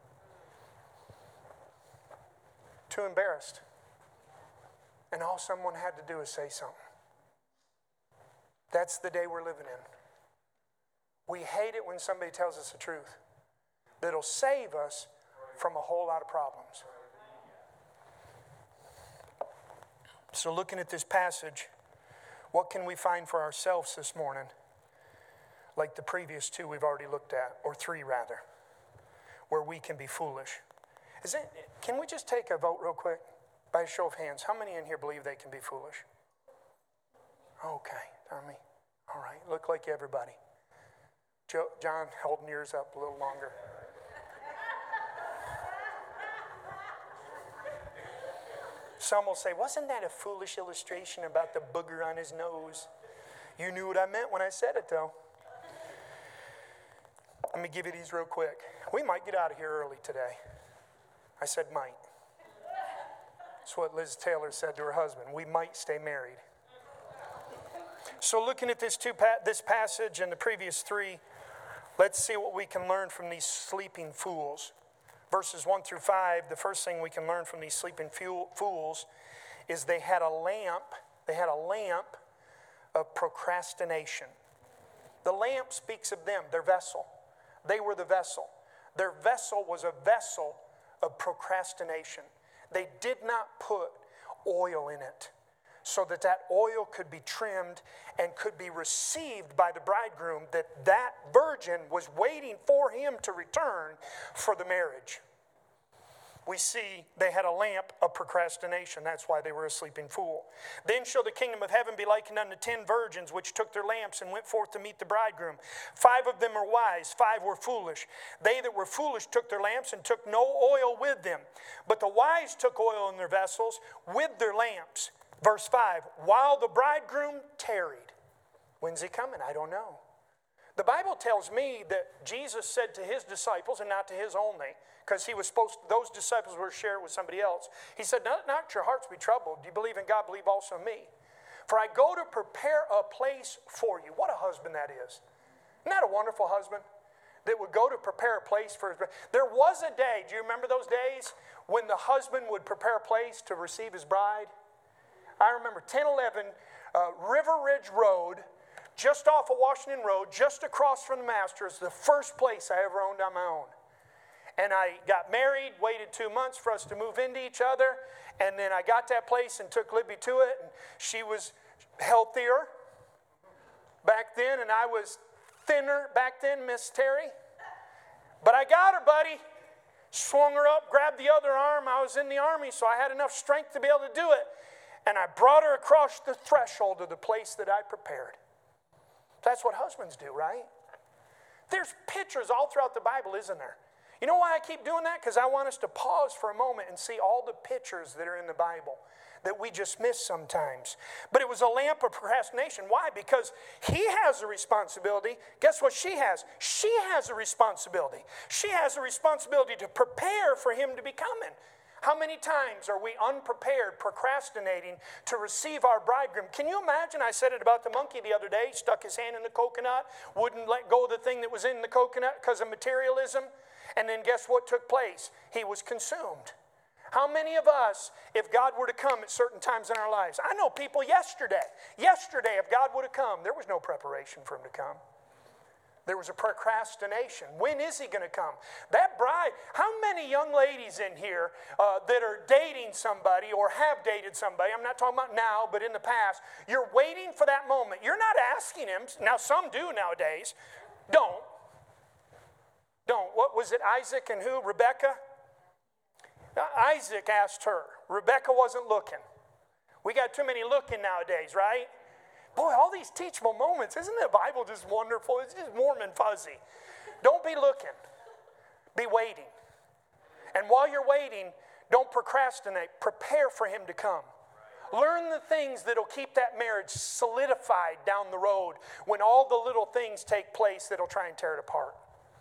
Too embarrassed. And all someone had to do is say something. That's the day we're living in. We hate it when somebody tells us the truth that'll save us from a whole lot of problems. So looking at this passage, what can we find for ourselves this morning? Like the previous two we've already looked at, or three rather, where we can be foolish. Is it? Can we just take a vote real quick? By a show of hands, how many in here believe they can be foolish? Okay, Tommy. All right, look like everybody. Joe, John, holding yours up a little longer. Some will say, wasn't that a foolish illustration about the booger on his nose? You knew what I meant when I said it, though. Let me give you these real quick. We might get out of here early today. I said might. That's what Liz Taylor said to her husband. We might stay married. So looking at this two pa- this passage and the previous three, let's see what we can learn from these sleeping fools. Verses one through five, the first thing we can learn from these sleeping fools is they had a lamp, they had a lamp of procrastination. The lamp speaks of them, their vessel. They were the vessel. Their vessel was a vessel of procrastination. They did not put oil in it so that that oil could be trimmed and could be received by the bridegroom, that that virgin was waiting for him to return for the marriage. We see they had a lamp of procrastination. That's why they were a sleeping fool. Then shall the kingdom of heaven be likened unto ten virgins, which took their lamps and went forth to meet the bridegroom. Five of them are wise, five were foolish. They that were foolish took their lamps and took no oil with them. But the wise took oil in their vessels with their lamps. Verse five, while the bridegroom tarried. When's he coming? I don't know. The Bible tells me that Jesus said to his disciples, and not to his only, because he was supposed to, those disciples were to share it with somebody else. He said, not, not your hearts be troubled. Do you believe in God? Believe also in me. For I go to prepare a place for you. What a husband that is. Isn't that a wonderful husband? That would go to prepare a place for his bride. There was a day, do you remember those days, when the husband would prepare a place to receive his bride? I remember ten eleven uh, River Ridge Road, just off of Washington Road, just across from the Masters, the first place I ever owned on my own. And I got married, waited two months for us to move into each other, and then I got that place and took Libby to it, and she was healthier back then, and I was thinner back then, Miss Terry. But I got her, buddy. Swung her up, grabbed the other arm. I was in the Army, so I had enough strength to be able to do it. And I brought her across the threshold of the place that I prepared. That's what husbands do, right? There's pictures all throughout the Bible, isn't there? You know why I keep doing that? Because I want us to pause for a moment and see all the pictures that are in the Bible that we just miss sometimes. But it was a lamp of procrastination. Why? Because he has a responsibility. Guess what she has? She has a responsibility. She has a responsibility to prepare for him to be coming. How many times are we unprepared, procrastinating to receive our bridegroom? Can you imagine? I said it about the monkey the other day. He stuck his hand in the coconut, wouldn't let go of the thing that was in the coconut because of materialism. And then guess what took place? He was consumed. How many of us, if God were to come at certain times in our lives? I know people yesterday. Yesterday, if God would have come, there was no preparation for him to come. There was a procrastination. When is he going to come? That bride, how many young ladies in here uh, that are dating somebody or have dated somebody, I'm not talking about now, but in the past, you're waiting for that moment. You're not asking him. Now, some do nowadays. Don't. Don't. What was it, Isaac and who? Rebecca? Isaac asked her. Rebecca wasn't looking. We got too many looking nowadays, right? Boy, all these teachable moments. Isn't the Bible just wonderful? It's just warm and fuzzy. Don't be looking. Be waiting. And while you're waiting, don't procrastinate. Prepare for him to come. Learn the things that will keep that marriage solidified down the road when all the little things take place that will try and tear it apart.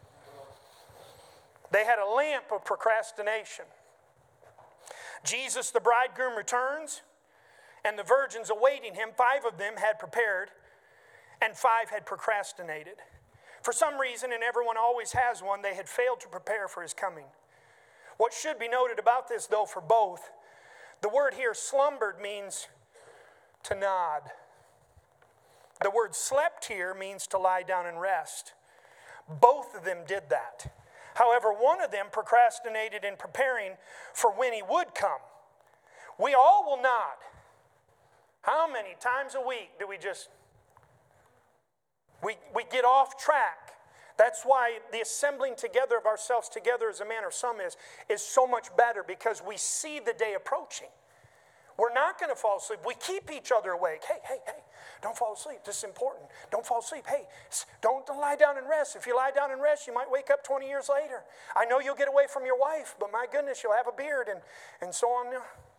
They had a lamp of procrastination. Jesus, the bridegroom, returns, and the virgins awaiting him, five of them had prepared, and five had procrastinated. For some reason, and everyone always has one, they had failed to prepare for his coming. What should be noted about this, though, for both, the word here, slumbered, means to nod. The word slept here means to lie down and rest. Both of them did that. However, one of them procrastinated in preparing for when he would come. We all will nod. How many times a week do we just, we, we get off track? That's why the assembling together of ourselves together as a man or some is, is so much better, because we see the day approaching. We're not going to fall asleep. We keep each other awake. Hey, hey, hey, don't fall asleep. This is important. Don't fall asleep. Hey, don't, don't lie down and rest. If you lie down and rest, you might wake up twenty years later. I know you'll get away from your wife, but my goodness, you'll have a beard and, and so on.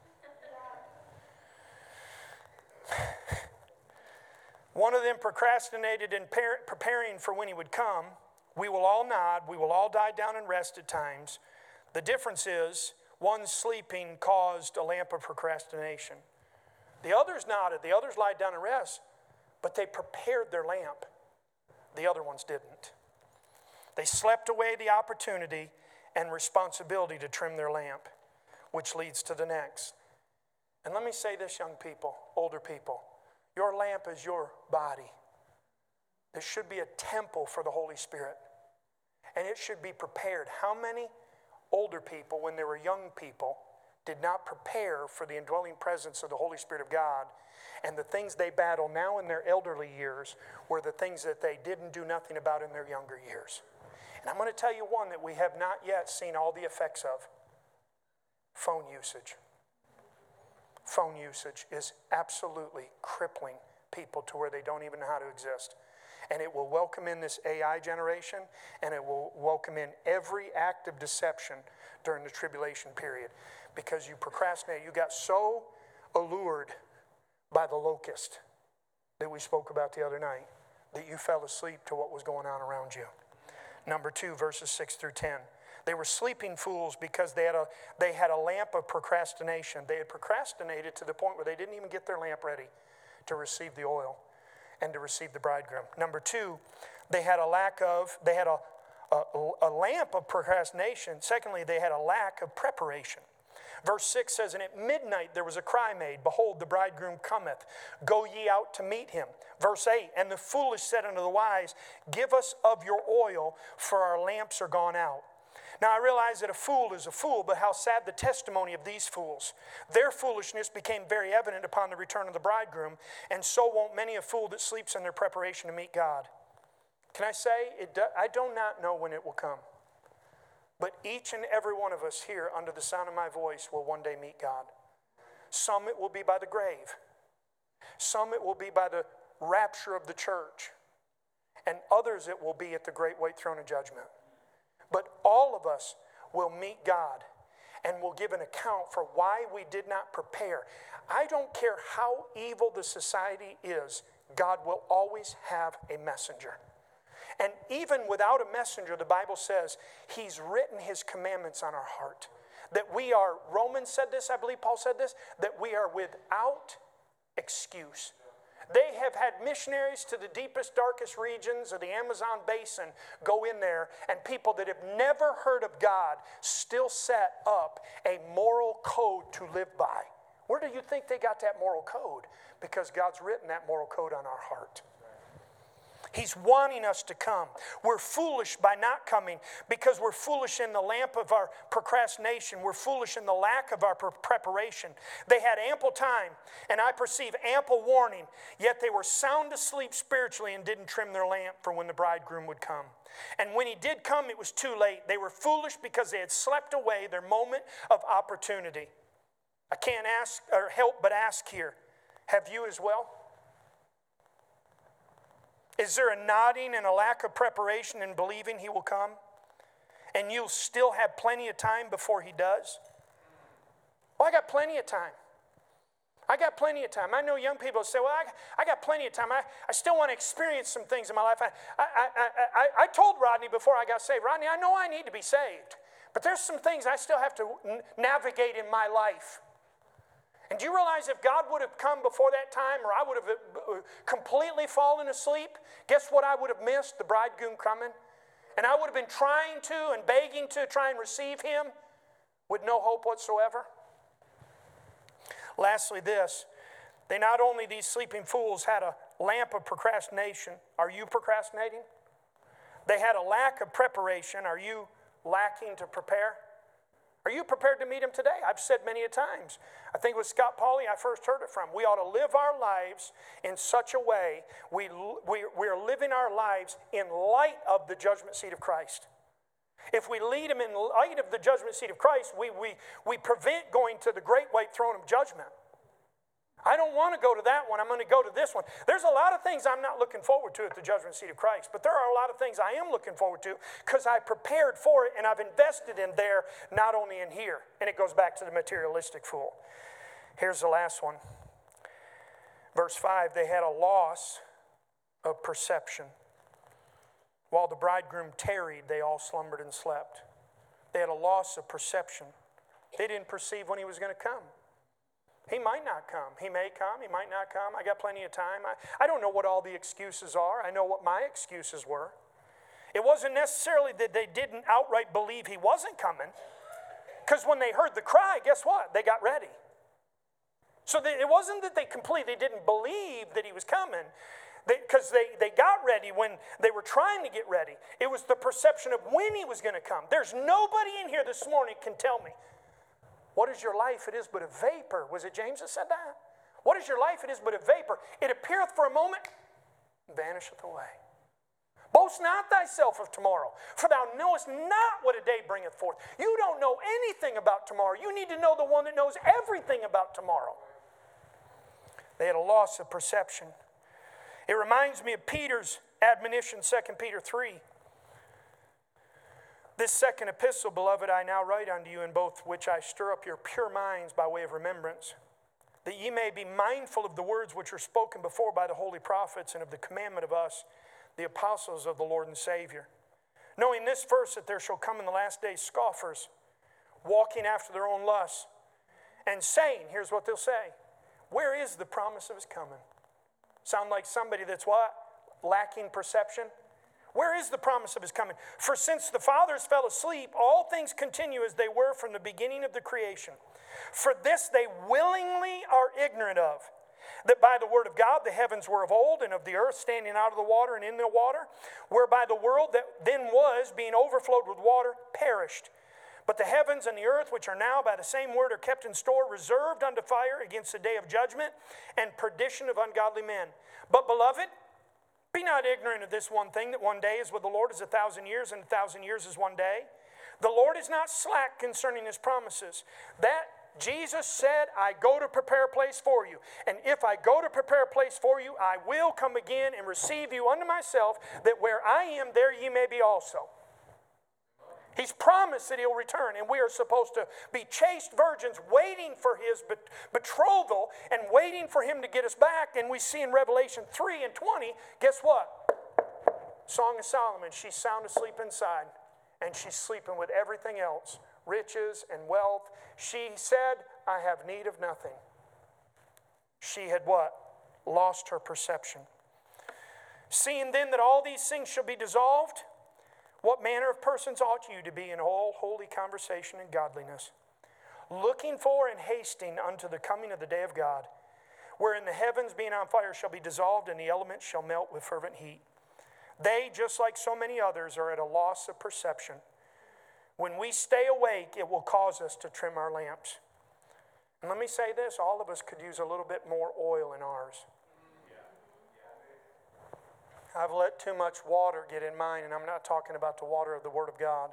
One of them procrastinated in par- preparing for when he would come. We will all nod. We will all die down and rest at times. The difference is, one sleeping caused a lamp of procrastination. The others nodded. The others lied down and rest, but they prepared their lamp. The other ones didn't. They slept away the opportunity and responsibility to trim their lamp, which leads to the next. And let me say this, young people, older people. Your lamp is your body. This should be a temple for the Holy Spirit. And it should be prepared. How many older people, when they were young people, did not prepare for the indwelling presence of the Holy Spirit of God? And the things they battle now in their elderly years were the things that they didn't do nothing about in their younger years. And I'm going to tell you one that we have not yet seen all the effects of. Phone usage. Phone usage is absolutely crippling people to where they don't even know how to exist. And it will welcome in this A I generation, and it will welcome in every act of deception during the tribulation period, because you procrastinate. You got so allured by the locust that we spoke about the other night that you fell asleep to what was going on around you. Number two, verses six through ten. They were sleeping fools because they had a they had a lamp of procrastination. They had procrastinated to the point where they didn't even get their lamp ready to receive the oil and to receive the bridegroom. Number two, they had a lack of, they had a, a, a lamp of procrastination. Secondly, they had a lack of preparation. Verse six says, and at midnight there was a cry made, behold, the bridegroom cometh, go ye out to meet him. Verse eight, and the foolish said unto the wise, give us of your oil, for our lamps are gone out. Now I realize that a fool is a fool, but how sad the testimony of these fools. Their foolishness became very evident upon the return of the bridegroom, and so won't many a fool that sleeps in their preparation to meet God. Can I say, it do, I do not know when it will come, but each and every one of us here under the sound of my voice will one day meet God. Some it will be by the grave. Some it will be by the rapture of the church, and others it will be at the great white throne of judgment. But all of us will meet God and will give an account for why we did not prepare. I don't care how evil the society is, God will always have a messenger. And even without a messenger, the Bible says he's written his commandments on our heart. That we are, Romans said this, I believe Paul said this, that we are without excuse. They have had missionaries to the deepest, darkest regions of the Amazon basin go in there, and people that have never heard of God still set up a moral code to live by. Where do you think they got that moral code? Because God's written that moral code on our heart. He's wanting us to come. We're foolish by not coming because we're foolish in the lamp of our procrastination. We're foolish in the lack of our preparation. They had ample time, and I perceive ample warning, yet they were sound asleep spiritually and didn't trim their lamp for when the bridegroom would come. And when he did come, it was too late. They were foolish because they had slept away their moment of opportunity. I can't ask or help but ask here, have you as well? Is there a nodding and a lack of preparation in believing he will come? And you'll still have plenty of time before he does? Well, I got plenty of time. I got plenty of time. I know young people say, well, I, I got plenty of time. I, I still want to experience some things in my life. I, I, I, I, I told Rodney before I got saved, Rodney, I know I need to be saved, but there's some things I still have to n- navigate in my life. And do you realize if God would have come before that time, or I would have completely fallen asleep, guess what I would have missed? The bridegroom coming. And I would have been trying to and begging to try and receive him with no hope whatsoever. Lastly, this. They not only, these sleeping fools, had a lamp of procrastination. Are you procrastinating? They had a lack of preparation. Are you lacking to prepare? Are you prepared to meet him today? I've said many a times. I think with Scott Pauley I first heard it from. We ought to live our lives in such a way, we, we, we are living our lives in light of the judgment seat of Christ. If we lead him in light of the judgment seat of Christ, we, we, we prevent going to the great white throne of judgment. I don't want to go to that one. I'm going to go to this one. There's a lot of things I'm not looking forward to at the judgment seat of Christ, but there are a lot of things I am looking forward to because I prepared for it and I've invested in there, not only in here. And it goes back to the materialistic fool. Here's the last one. Verse five, they had a loss of perception. While the bridegroom tarried, they all slumbered and slept. They had a loss of perception. They didn't perceive when he was going to come. He might not come. He may come. He might not come. I got plenty of time. I, I don't know what all the excuses are. I know what my excuses were. It wasn't necessarily that they didn't outright believe he wasn't coming, because when they heard the cry, guess what? They got ready. So they, it wasn't that they completely didn't believe that he was coming, because they, they, they got ready when they were trying to get ready. It was the perception of when he was going to come. There's nobody in here this morning can tell me, what is your life? It is but a vapor. Was it James that said that? What is your life? It is but a vapor. It appeareth for a moment, and vanisheth away. Boast not thyself of tomorrow, for thou knowest not what a day bringeth forth. You don't know anything about tomorrow. You need to know the one that knows everything about tomorrow. They had a loss of perception. It reminds me of Peter's admonition, Second Peter three. This second epistle, beloved, I now write unto you, in both which I stir up your pure minds by way of remembrance, that ye may be mindful of the words which were spoken before by the holy prophets, and of the commandment of us, the apostles of the Lord and Savior. Knowing this first, that there shall come in the last days scoffers, walking after their own lusts, and saying, here's what they'll say, where is the promise of his coming? Sound like somebody that's what? Lacking perception? Where is the promise of his coming? For since the fathers fell asleep, all things continue as they were from the beginning of the creation. For this they willingly are ignorant of, that by the word of God the heavens were of old, and of the earth standing out of the water and in the water, whereby the world that then was, being overflowed with water, perished. But the heavens and the earth, which are now by the same word, are kept in store, reserved unto fire against the day of judgment and perdition of ungodly men. But beloved, be not ignorant of this one thing, that one day is with the Lord as a thousand years, and a thousand years is one day. The Lord is not slack concerning his promises. That Jesus said, I go to prepare a place for you. And if I go to prepare a place for you, I will come again and receive you unto myself, that where I am, there ye may be also. He's promised that he'll return, and we are supposed to be chaste virgins waiting for his betrothal and waiting for him to get us back. And we see in Revelation three and twenty, guess what? Song of Solomon, she's sound asleep inside, and she's sleeping with everything else, riches and wealth. She said, I have need of nothing. She had what? Lost her perception. Seeing then that all these things shall be dissolved, what manner of persons ought you to be in all holy conversation and godliness, looking for and hasting unto the coming of the day of God, wherein the heavens being on fire shall be dissolved, and the elements shall melt with fervent heat. They, just like so many others, are at a loss of perception. When we stay awake, it will cause us to trim our lamps. And let me say this, all of us could use a little bit more oil in ours. I've let too much water get in mine, and I'm not talking about the water of the Word of God.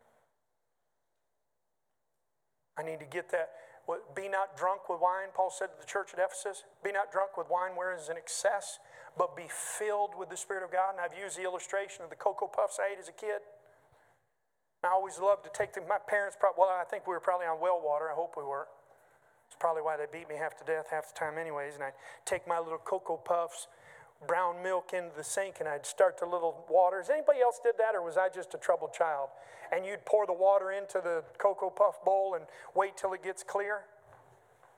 I need to get that. Be not drunk with wine, Paul said to the church at Ephesus. Be not drunk with wine wherein is an excess, but be filled with the Spirit of God. And I've used the illustration of the Cocoa Puffs I ate as a kid. I always loved to take them. My parents, probably, well, I think we were probably on well water. I hope we were. It's probably why they beat me half to death half the time anyways. And I'd take my little Cocoa Puffs, brown milk into the sink, and I'd start the little waters. Anybody else did that, or was I just a troubled child? And you'd pour the water into the Cocoa Puff bowl and wait till it gets clear?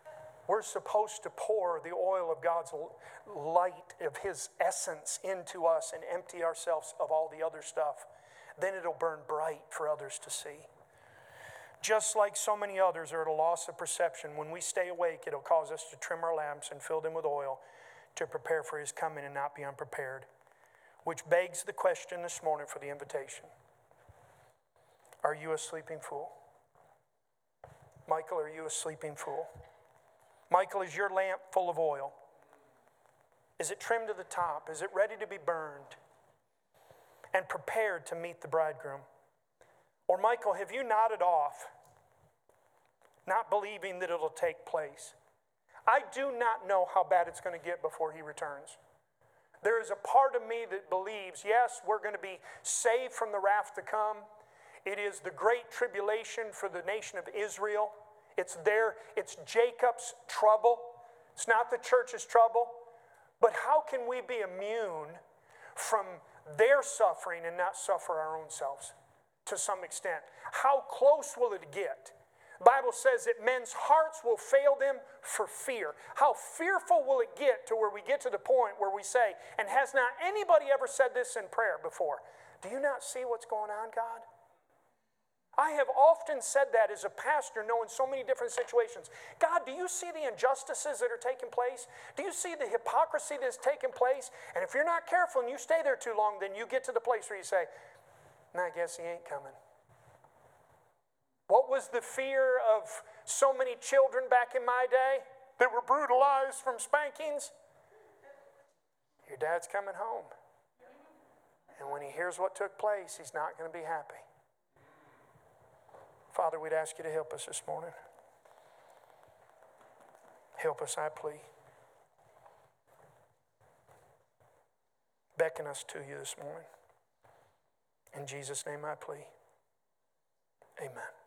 We're supposed to pour the oil of God's light, of His essence into us and empty ourselves of all the other stuff. Then it'll burn bright for others to see. Just like so many others are at a loss of perception, when we stay awake, it'll cause us to trim our lamps and fill them with oil to prepare for His coming and not be unprepared. Which begs the question this morning for the invitation. Are you a sleeping fool? Michael, are you a sleeping fool? Michael, is your lamp full of oil? Is it trimmed to the top? Is it ready to be burned and prepared to meet the bridegroom? Or Michael, have you nodded off, not believing that it'll take place? I do not know how bad it's going to get before He returns. There is a part of me that believes, yes, we're going to be saved from the wrath to come. It is the great tribulation for the nation of Israel. It's their, it's Jacob's trouble. It's not the church's trouble. But how can we be immune from their suffering and not suffer our own selves to some extent? How close will it get? The Bible says that men's hearts will fail them for fear. How fearful will it get to where we get to the point where we say, and has not anybody ever said this in prayer before, do you not see what's going on, God? I have often said that as a pastor, knowing so many different situations. God, do you see the injustices that are taking place? Do you see the hypocrisy that is taking place? And if you're not careful and you stay there too long, then you get to the place where you say, no, I guess He ain't coming. What was the fear of so many children back in my day that were brutalized from spankings? Your dad's coming home. And when he hears what took place, he's not going to be happy. Father, we'd ask you to help us this morning. Help us, I plea. Beckon us to you this morning. In Jesus' name I plea. Amen.